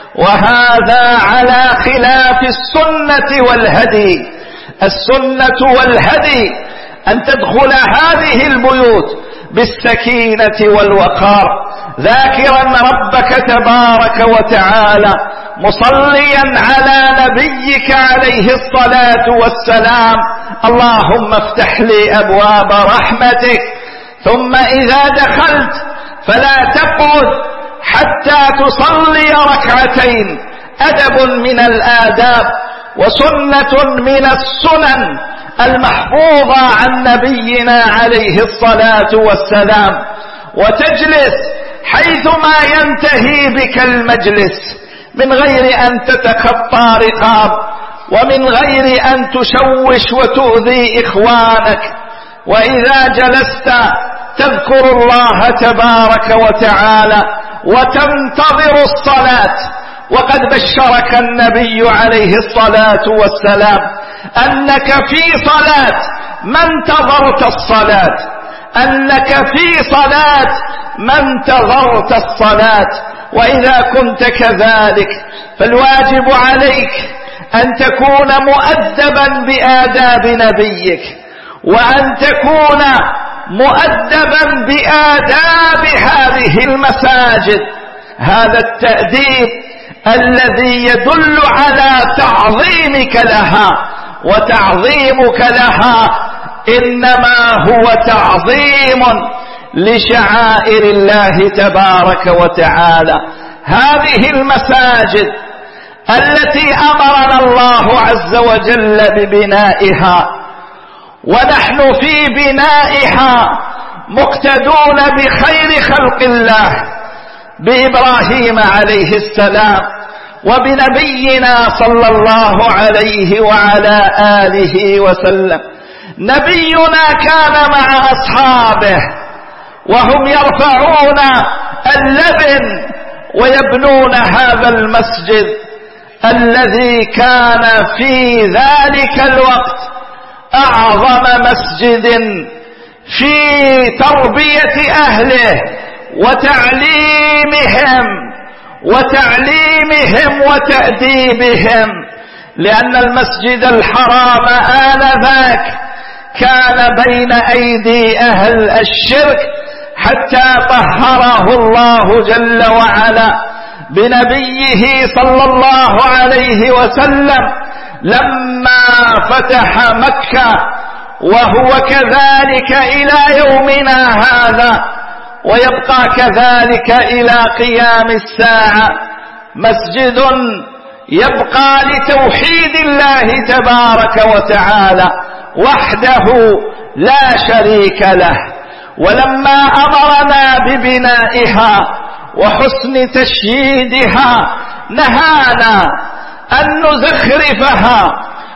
A: وهذا على خلاف السنة والهدي. السنة والهدي أن تدخل هذه البيوت بالسكينة والوقار، ذاكرا ربك تبارك وتعالى، مصليا على نبيك عليه الصلاة والسلام: اللهم افتح لي أبواب رحمتك. ثم إذا دخلت فلا تقعد حتى تصلي ركعتين، أدب من الآداب وسنة من السنن المحفوظة عن نبينا عليه الصلاة والسلام. وتجلس حيثما ينتهي بك المجلس من غير أن تتخطى رقاب، ومن غير أن تشوش وتؤذي إخوانك. وإذا جلست تذكر الله تبارك وتعالى وتنتظر الصلاة. وقد بشرك النبي عليه الصلاة والسلام أنك في صلاة ما انتظرت الصلاة، أنك في صلاة ما انتظرت الصلاة. وإذا كنت كذلك فالواجب عليك أن تكون مؤدبا بآداب نبيك، وأن تكون مؤدبا بآداب هذه المساجد. هذا التأديب الذي يدل على تعظيمك لها، وتعظيمك لها إنما هو تعظيم لشعائر الله تبارك وتعالى. هذه المساجد التي أمرنا الله عز وجل ببنائها، ونحن في بنائها مقتدون بخير خلق الله، بإبراهيم عليه السلام وبنبينا صلى الله عليه وعلى آله وسلم. نبينا كان مع أصحابه وهم يرفعون اللبن ويبنون هذا المسجد الذي كان في ذلك الوقت أعظم مسجد في تربية أهله وتعليمهم وتأديبهم، لأن المسجد الحرام آنذاك كان بين أيدي أهل الشرك، حتى طهره الله جل وعلا بنبيه صلى الله عليه وسلم لما فتح مكة وهو كذلك إلى يومنا هذا، ويبقى كذلك إلى قيام الساعة، مسجد يبقى لتوحيد الله تبارك وتعالى وحده لا شريك له. ولما أمرنا ببنائها وحسن تشييدها نهانا أن نزخرفها،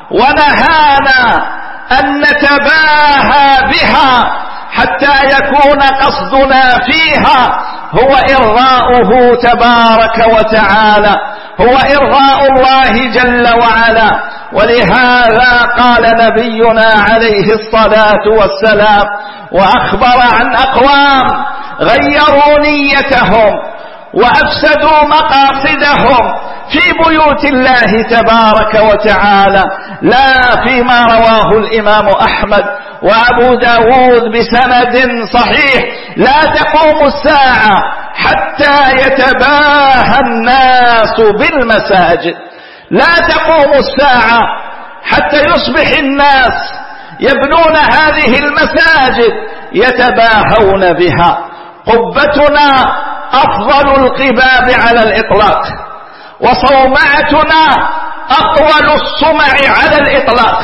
A: ونهانا أن نتباهى بها، حتى يكون قصدنا فيها هو إرضاؤه تبارك وتعالى، هو إرضاء الله جل وعلا. ولهذا قال نبينا عليه الصلاة والسلام وأخبر عن أقوام غيروا نيتهم وأفسدوا مقاصدهم في بيوت الله تبارك وتعالى، لا فيما رواه الإمام أحمد وأبو داود بسند صحيح: لا تقوم الساعة حتى يتباهى الناس بالمساجد. لا تقوم الساعة حتى يصبح الناس يبنون هذه المساجد يتباهون بها. قبتنا أفضل القباب على الإطلاق، وصومعتنا أطول الصمع على الإطلاق،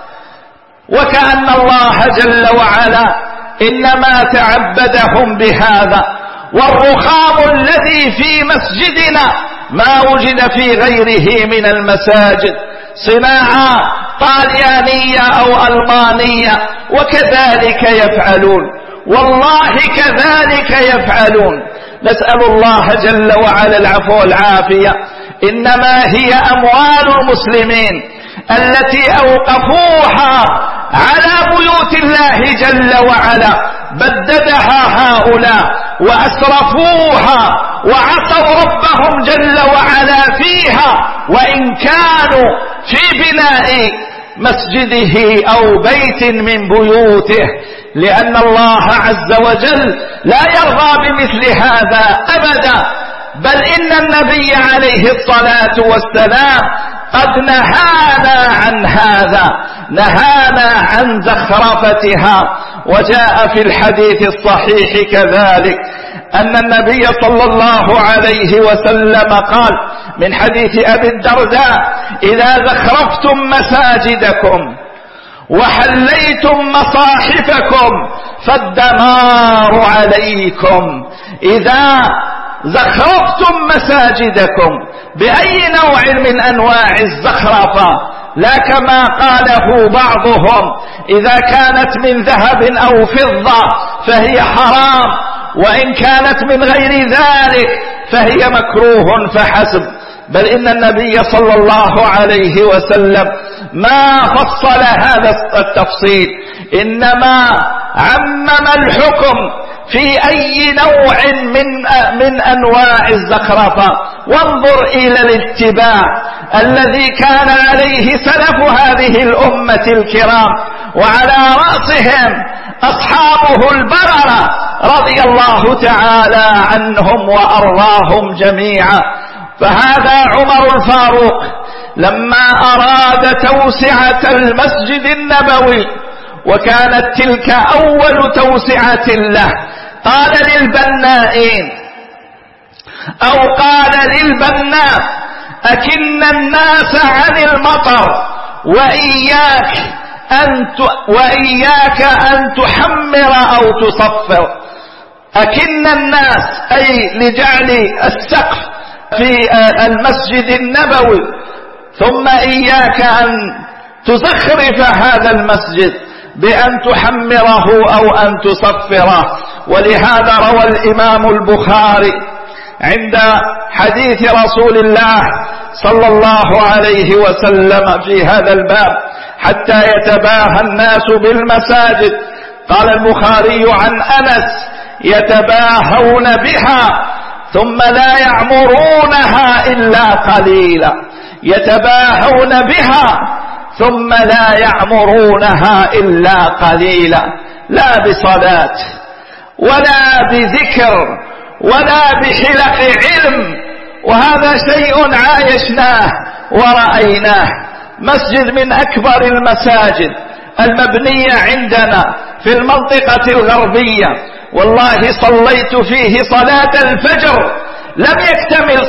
A: وكأن الله جل وعلا إنما تعبدهم بهذا. والرخام الذي في مسجدنا ما وجد في غيره من المساجد، صناعة طاليانية أو ألمانية، وكذلك يفعلون، والله كذلك يفعلون. نسأل الله جل وعلا العفو والعافية. إنما هي أموال المسلمين التي أوقفوها على بيوت الله جل وعلا، بددها هؤلاء وأسرفوها وعصوا ربهم جل وعلا فيها، وإن كانوا في بناء مسجده أو بيت من بيوته، لأن الله عز وجل لا يرضى بمثل هذا أبدا. بل إن النبي عليه الصلاة والسلام قد نهانا عن هذا، نهانا عن زخرفتها. وجاء في الحديث الصحيح كذلك أن النبي صلى الله عليه وسلم قال من حديث أبي الدرداء: إذا زخرفتم مساجدكم وحليتم مصاحفكم فالدمار عليكم. إذا زخرفتم مساجدكم بأي نوع من أنواع الزخرفة، لا كما قاله بعضهم إذا كانت من ذهب أو فضة فهي حرام، وإن كانت من غير ذلك فهي مكروه فحسب. بل إن النبي صلى الله عليه وسلم ما فصل هذا التفصيل، إنما عمم الحكم في أي نوع من أنواع الزخرفة. وانظر إلى الاتباع الذي كان عليه سلف هذه الأمة الكرام، وعلى رأسهم أصحابه البررة رضي الله تعالى عنهم وأرضاهم جميعا. فهذا عمر الفاروق لما أراد توسعة المسجد النبوي، وكانت تلك أول توسعة له، قال للبنائين أو قال للبناء: أكن الناس عن المطر وإياك أن تحمر أو تصفر. أكن الناس أي لجعل السقف في المسجد النبوي، ثم إياك أن تزخرف هذا المسجد بأن تحمره أو أن تصفره. ولهذا روى الإمام البخاري عند حديث رسول الله صلى الله عليه وسلم في هذا الباب: حتى يتباهى الناس بالمساجد. قال البخاري عن أنس: يتباهون بها ثم لا يعمرونها إلا قليلا. يتباهون بها ثم لا يعمرونها إلا قليلا، لا بصلاة ولا بذكر ولا بحلق علم. وهذا شيء عايشناه ورأيناه. مسجد من أكبر المساجد المبنية عندنا في المنطقة الغربية، والله صليت فيه صلاة الفجر لم يكتمل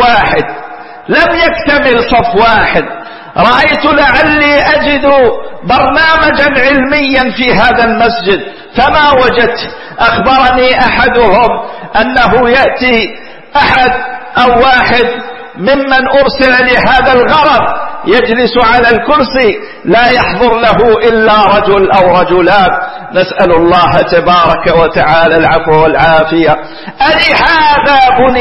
A: صف واحد. رأيت لعلي أجد برنامجا علميا في هذا المسجد فما وجدت. أخبرني أحدهم أنه يأتي أحد أو واحد ممن أرسل لهذا الغرض يجلس على الكرسي لا يحضر له إلا رجل أو رجلان. نسأل الله تبارك وتعالى العفو والعافية. ألهذا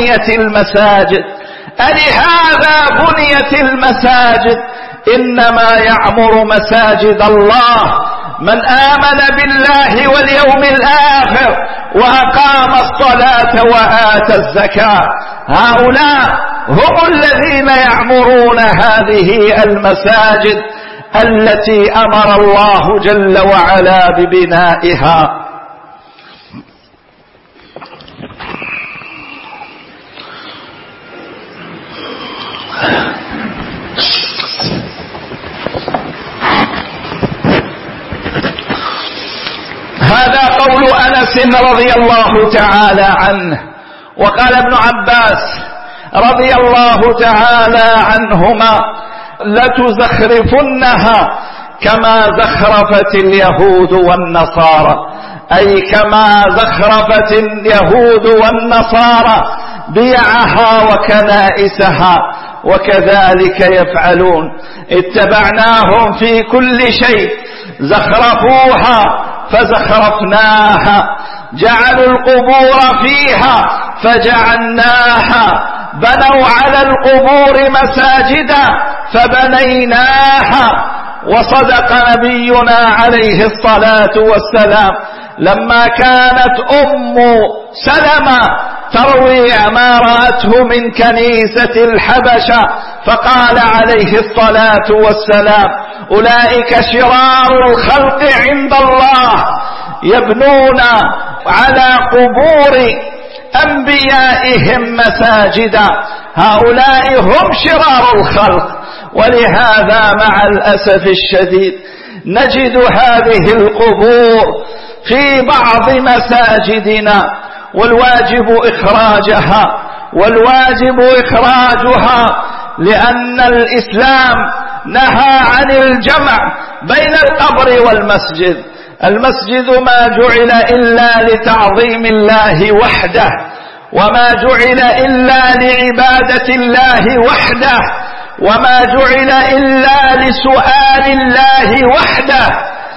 A: بنيت المساجد؟ إنما يعمر مساجد الله من آمن بالله واليوم الآخر وأقام الصلاة وآتى الزكاة. هؤلاء هم الذين يعمرون هذه المساجد التي أمر الله جل وعلا ببنائها. هذا قول أنس رضي الله تعالى عنه. وقال ابن عباس رضي الله تعالى عنهما لتزخرفنها كما زخرفت اليهود والنصارى، أي كما زخرفت اليهود والنصارى بيعها وكنائسها، وكذلك يفعلون. اتبعناهم في كل شيء، زخرفوها فزخرفناها، جعلوا القبور فيها فجعلناها، بنوا على القبور مساجدا فبنيناها. وصدق نبينا عليه الصلاة والسلام لما كانت أم سلمة تروي ما رأته من كنيسة الحبشة، فقال عليه الصلاة والسلام: أولئك شرار الخلق عند الله، يبنون على قبور أنبيائهم مساجدا. هؤلاء هم شرار الخلق. ولهذا مع الأسف الشديد نجد هذه القبور في بعض مساجدنا، والواجب إخراجها لأن الإسلام نهى عن الجمع بين القبر والمسجد. المسجد ما جعل إلا لتعظيم الله وحده، وما جعل إلا لعبادة الله وحده، وما جعل إلا لسؤال الله وحده.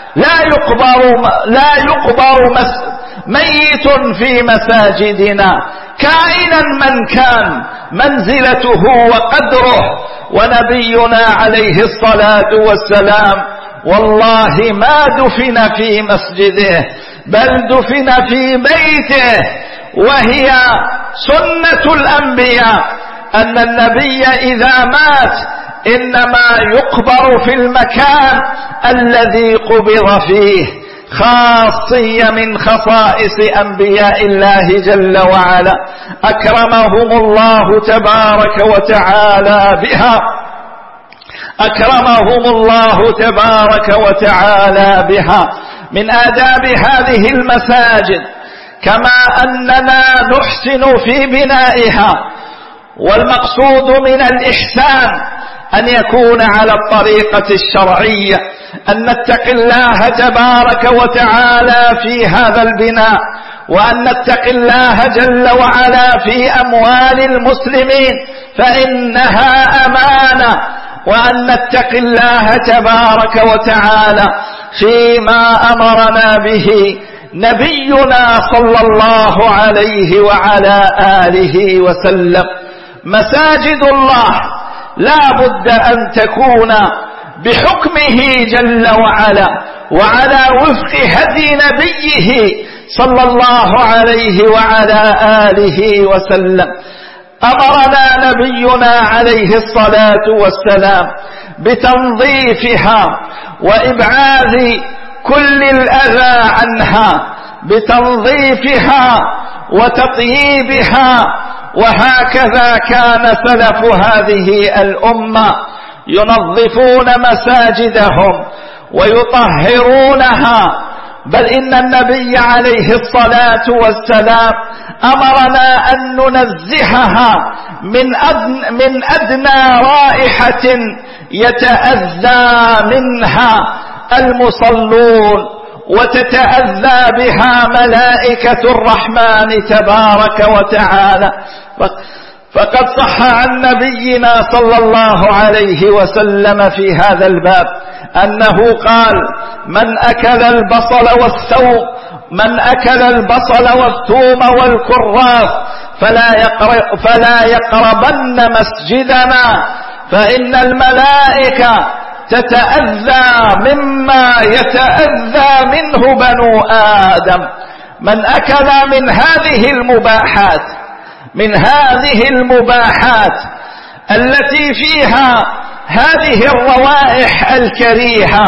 A: لا يقبر ميت في مساجدنا كائنا من كان منزلته وقدره. ونبينا عليه الصلاة والسلام والله ما دفن في مسجده بل دفن في بيته، وهي سنة الأنبياء أن النبي إذا مات إنما يقبر في المكان الذي قبر فيه، خاصية من خصائص أنبياء الله جل وعلا أكرمهم الله تبارك وتعالى بها. من آداب هذه المساجد كما أننا نحسن في بنائها، والمقصود من الإحسان أن يكون على الطريقة الشرعية، أن نتقي الله تبارك وتعالى في هذا البناء، وأن نتقي الله جل وعلا في أموال المسلمين فإنها أمانة، وأن نتقي الله تبارك وتعالى فيما أمرنا به نبينا صلى الله عليه وعلى آله وسلم. مساجد الله لا بد أن تكون بحكمه جل وعلا وعلى وفق هدي نبيه صلى الله عليه وعلى آله وسلم. أمرنا نبينا عليه الصلاة والسلام بتنظيفها وإبعاد كل الأذى عنها، بتنظيفها وتطييبها. وهكذا كان سلف هذه الأمة ينظفون مساجدهم ويطهرونها، بل إن النبي عليه الصلاة والسلام أمرنا أن ننزهها من أدنى رائحة يتأذى منها المصلون وتتأذى بها ملائكة الرحمن تبارك وتعالى. فقد صح عن نبينا صلى الله عليه وسلم في هذا الباب أنه قال: من أكل البصل والثوم والكراث فلا يقربن مسجدنا، فإن الملائكة تتأذى مما يتأذى منه بنو آدم. من أكل من هذه المباحات التي فيها هذه الروائح الكريهة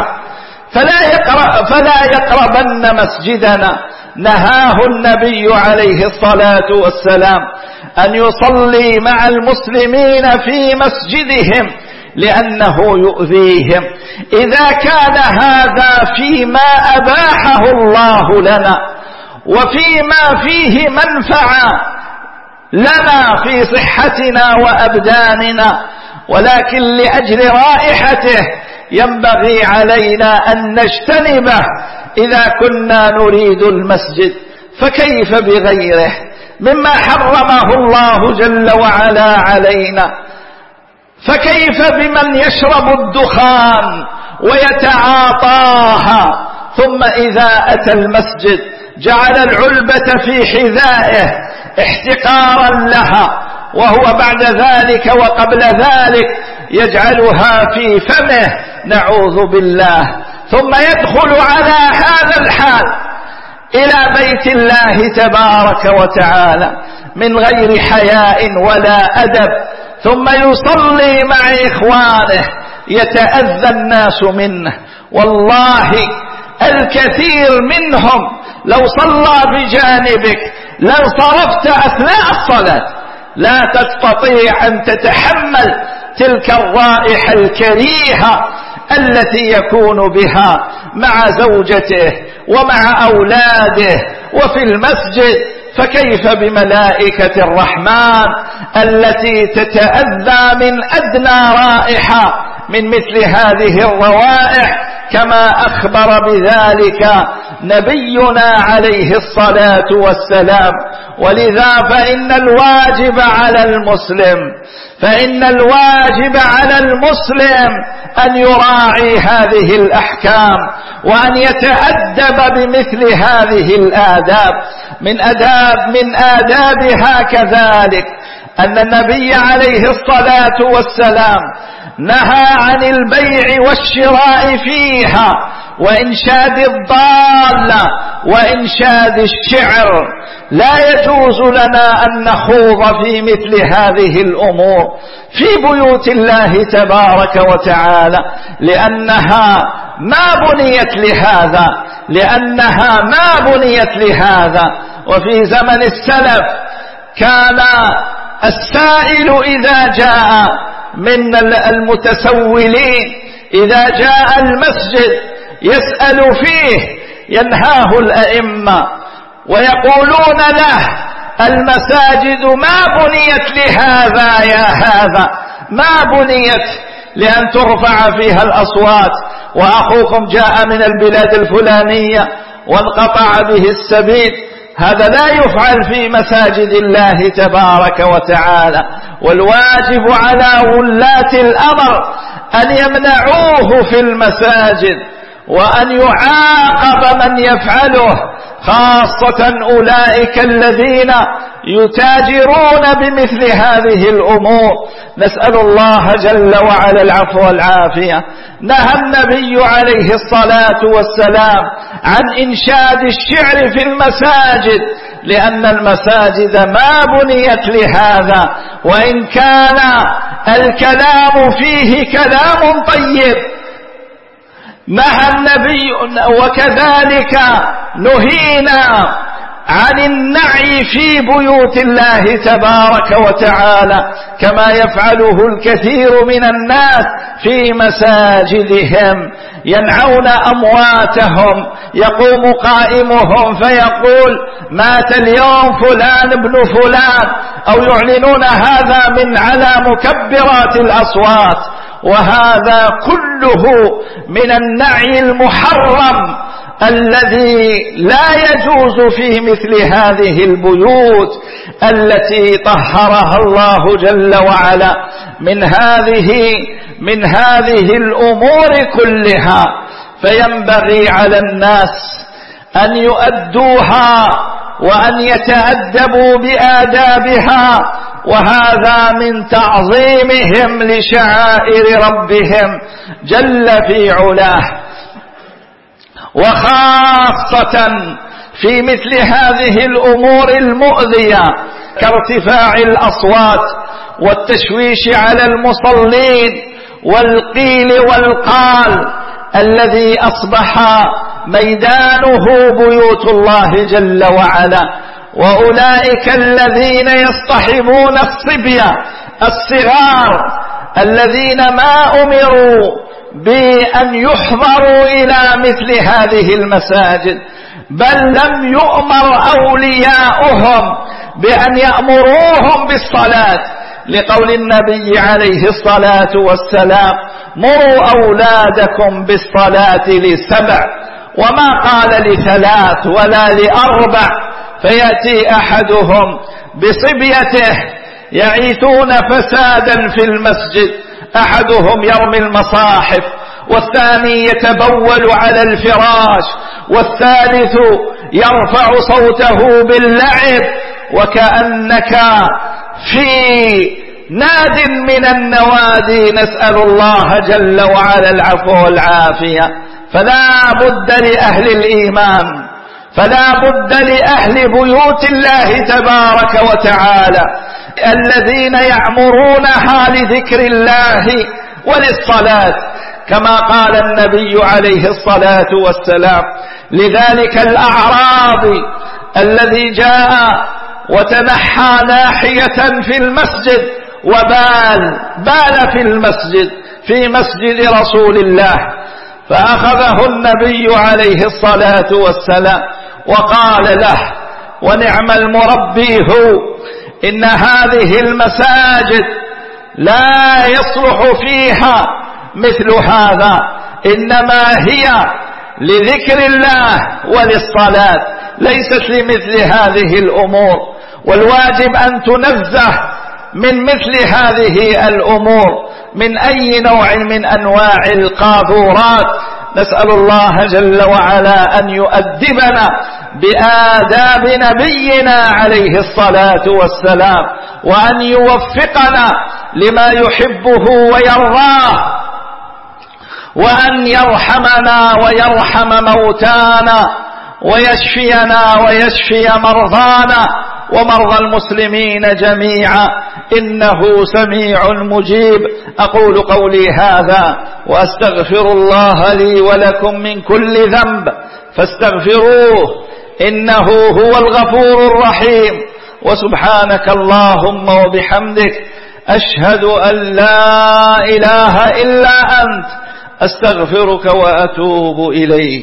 A: فلا يقربن مسجدنا. نهاه النبي عليه الصلاة والسلام أن يصلي مع المسلمين في مسجدهم لأنه يؤذيهم. إذا كان هذا فيما أباحه الله لنا وفيما فيه منفعة لنا في صحتنا وأبداننا، ولكن لأجل رائحته ينبغي علينا أن نجتنبه إذا كنا نريد المسجد، فكيف بغيره مما حرمه الله جل وعلا علينا؟ فكيف بمن يشرب الدخان ويتعاطاها ثم إذا أتى المسجد جعل العلبة في حذائه احتقارا لها، وهو بعد ذلك وقبل ذلك يجعلها في فمه، نعوذ بالله، ثم يدخل على هذا الحال إلى بيت الله تبارك وتعالى من غير حياء ولا أدب، ثم يصلي مع إخوانه يتأذى الناس منه. والله الكثير منهم لو صلى بجانبك لو صرفت أثناء الصلاة لا تستطيع أن تتحمل تلك الرائحة الكريهة التي يكون بها مع زوجته ومع أولاده وفي المسجد، فكيف بملائكة الرحمن التي تتأذى من أدنى رائحة من مثل هذه الروائح، كما أخبر بذلك نبينا عليه الصلاة والسلام. ولذا فإن الواجب على المسلم أن يراعي هذه الأحكام وأن يتأدب بمثل هذه الآداب. من آدابها كذلك أن النبي عليه الصلاة والسلام نهى عن البيع والشراء فيها وإنشاد الضالة وإنشاد الشعر. لا يجوز لنا أن نخوض في مثل هذه الأمور في بيوت الله تبارك وتعالى، لأنها ما بنيت لهذا. وفي زمن السلف كان السائل إذا جاء من المتسولين إذا جاء المسجد يسأل فيه ينهاه الأئمة ويقولون له: المساجد ما بنيت لهذا يا هذا، ما بنيت لأن ترفع فيها الأصوات، وأخوكم جاء من البلاد الفلانية وانقطع به السبيل. هذا لا يفعل في مساجد الله تبارك وتعالى. والواجب على ولاة الأمر أن يمنعوه في المساجد وأن يعاقب من يفعله، خاصة أولئك الذين يتاجرون بمثل هذه الأمور. نسأل الله جل وعلا العفو والعافية. نهى النبي عليه الصلاة والسلام عن إنشاد الشعر في المساجد، لأن المساجد ما بنيت لهذا، وإن كان الكلام فيه كلام طيب. نهى النبي وكذلك نهينا عن النعي في بيوت الله تبارك وتعالى كما يفعله الكثير من الناس في مساجدهم، ينعون أمواتهم، يقوم قائمهم فيقول مات اليوم فلان ابن فلان، أو يعلنون هذا من على مكبرات الأصوات، وهذا كله من النعي المحرم الذي لا يجوز في مثل هذه البيوت التي طهرها الله جل وعلا من هذه الأمور كلها. فينبغي على الناس أن يؤدوها وأن يتأدبوا بآدابها، وهذا من تعظيمهم لشعائر ربهم جل في علاه. وخاصة في مثل هذه الأمور المؤذية كارتفاع الأصوات والتشويش على المصلين والقيل والقال الذي أصبح ميدانه بيوت الله جل وعلا. وأولئك الذين يصطحبون الصبية الصغار الذين ما أمروا بأن يحضروا إلى مثل هذه المساجد، بل لم يؤمر أولياؤهم بأن يأمروهم بالصلاة، لقول النبي عليه الصلاة والسلام مروا أولادكم بالصلاة ل7، وما قال ل3 ولا ل4. فيأتي أحدهم بصبيته يعيثون فسادا في المسجد، أحدهم يرمي المصاحف، والثاني يتبول على الفراش، والثالث يرفع صوته باللعب، وكأنك في ناد من النوادي، نسأل الله جل وعلا العفو والعافية. فلا بد لأهل الإيمان، فلا بد لأهل بيوت الله تبارك وتعالى الذين يعمرونها لذكر الله وللصلاة، كما قال النبي عليه الصلاة والسلام لذلك الأعرابي الذي جاء وتنحى ناحية في المسجد وبال في المسجد، في مسجد رسول الله، فأخذه النبي عليه الصلاة والسلام وقال له ونعم المربي هو، إن هذه المساجد لا يصلح فيها مثل هذا، إنما هي لذكر الله وللصلاة، ليست لمثل هذه الأمور، والواجب أن تنزه من مثل هذه الأمور من أي نوع من أنواع القاذورات. نسأل الله جل وعلا أن يؤدبنا بآداب نبينا عليه الصلاة والسلام، وأن يوفقنا لما يحبه ويرضاه، وأن يرحمنا ويرحم موتانا، ويشفينا ويشفي مرضانا ومرضى المسلمين جميعا، إنه سميع مجيب. أقول قولي هذا وأستغفر الله لي ولكم من كل ذنب فاستغفروه إنه هو الغفور الرحيم. وسبحانك اللهم وبحمدك أشهد أن لا إله إلا أنت أستغفرك وأتوب إليك.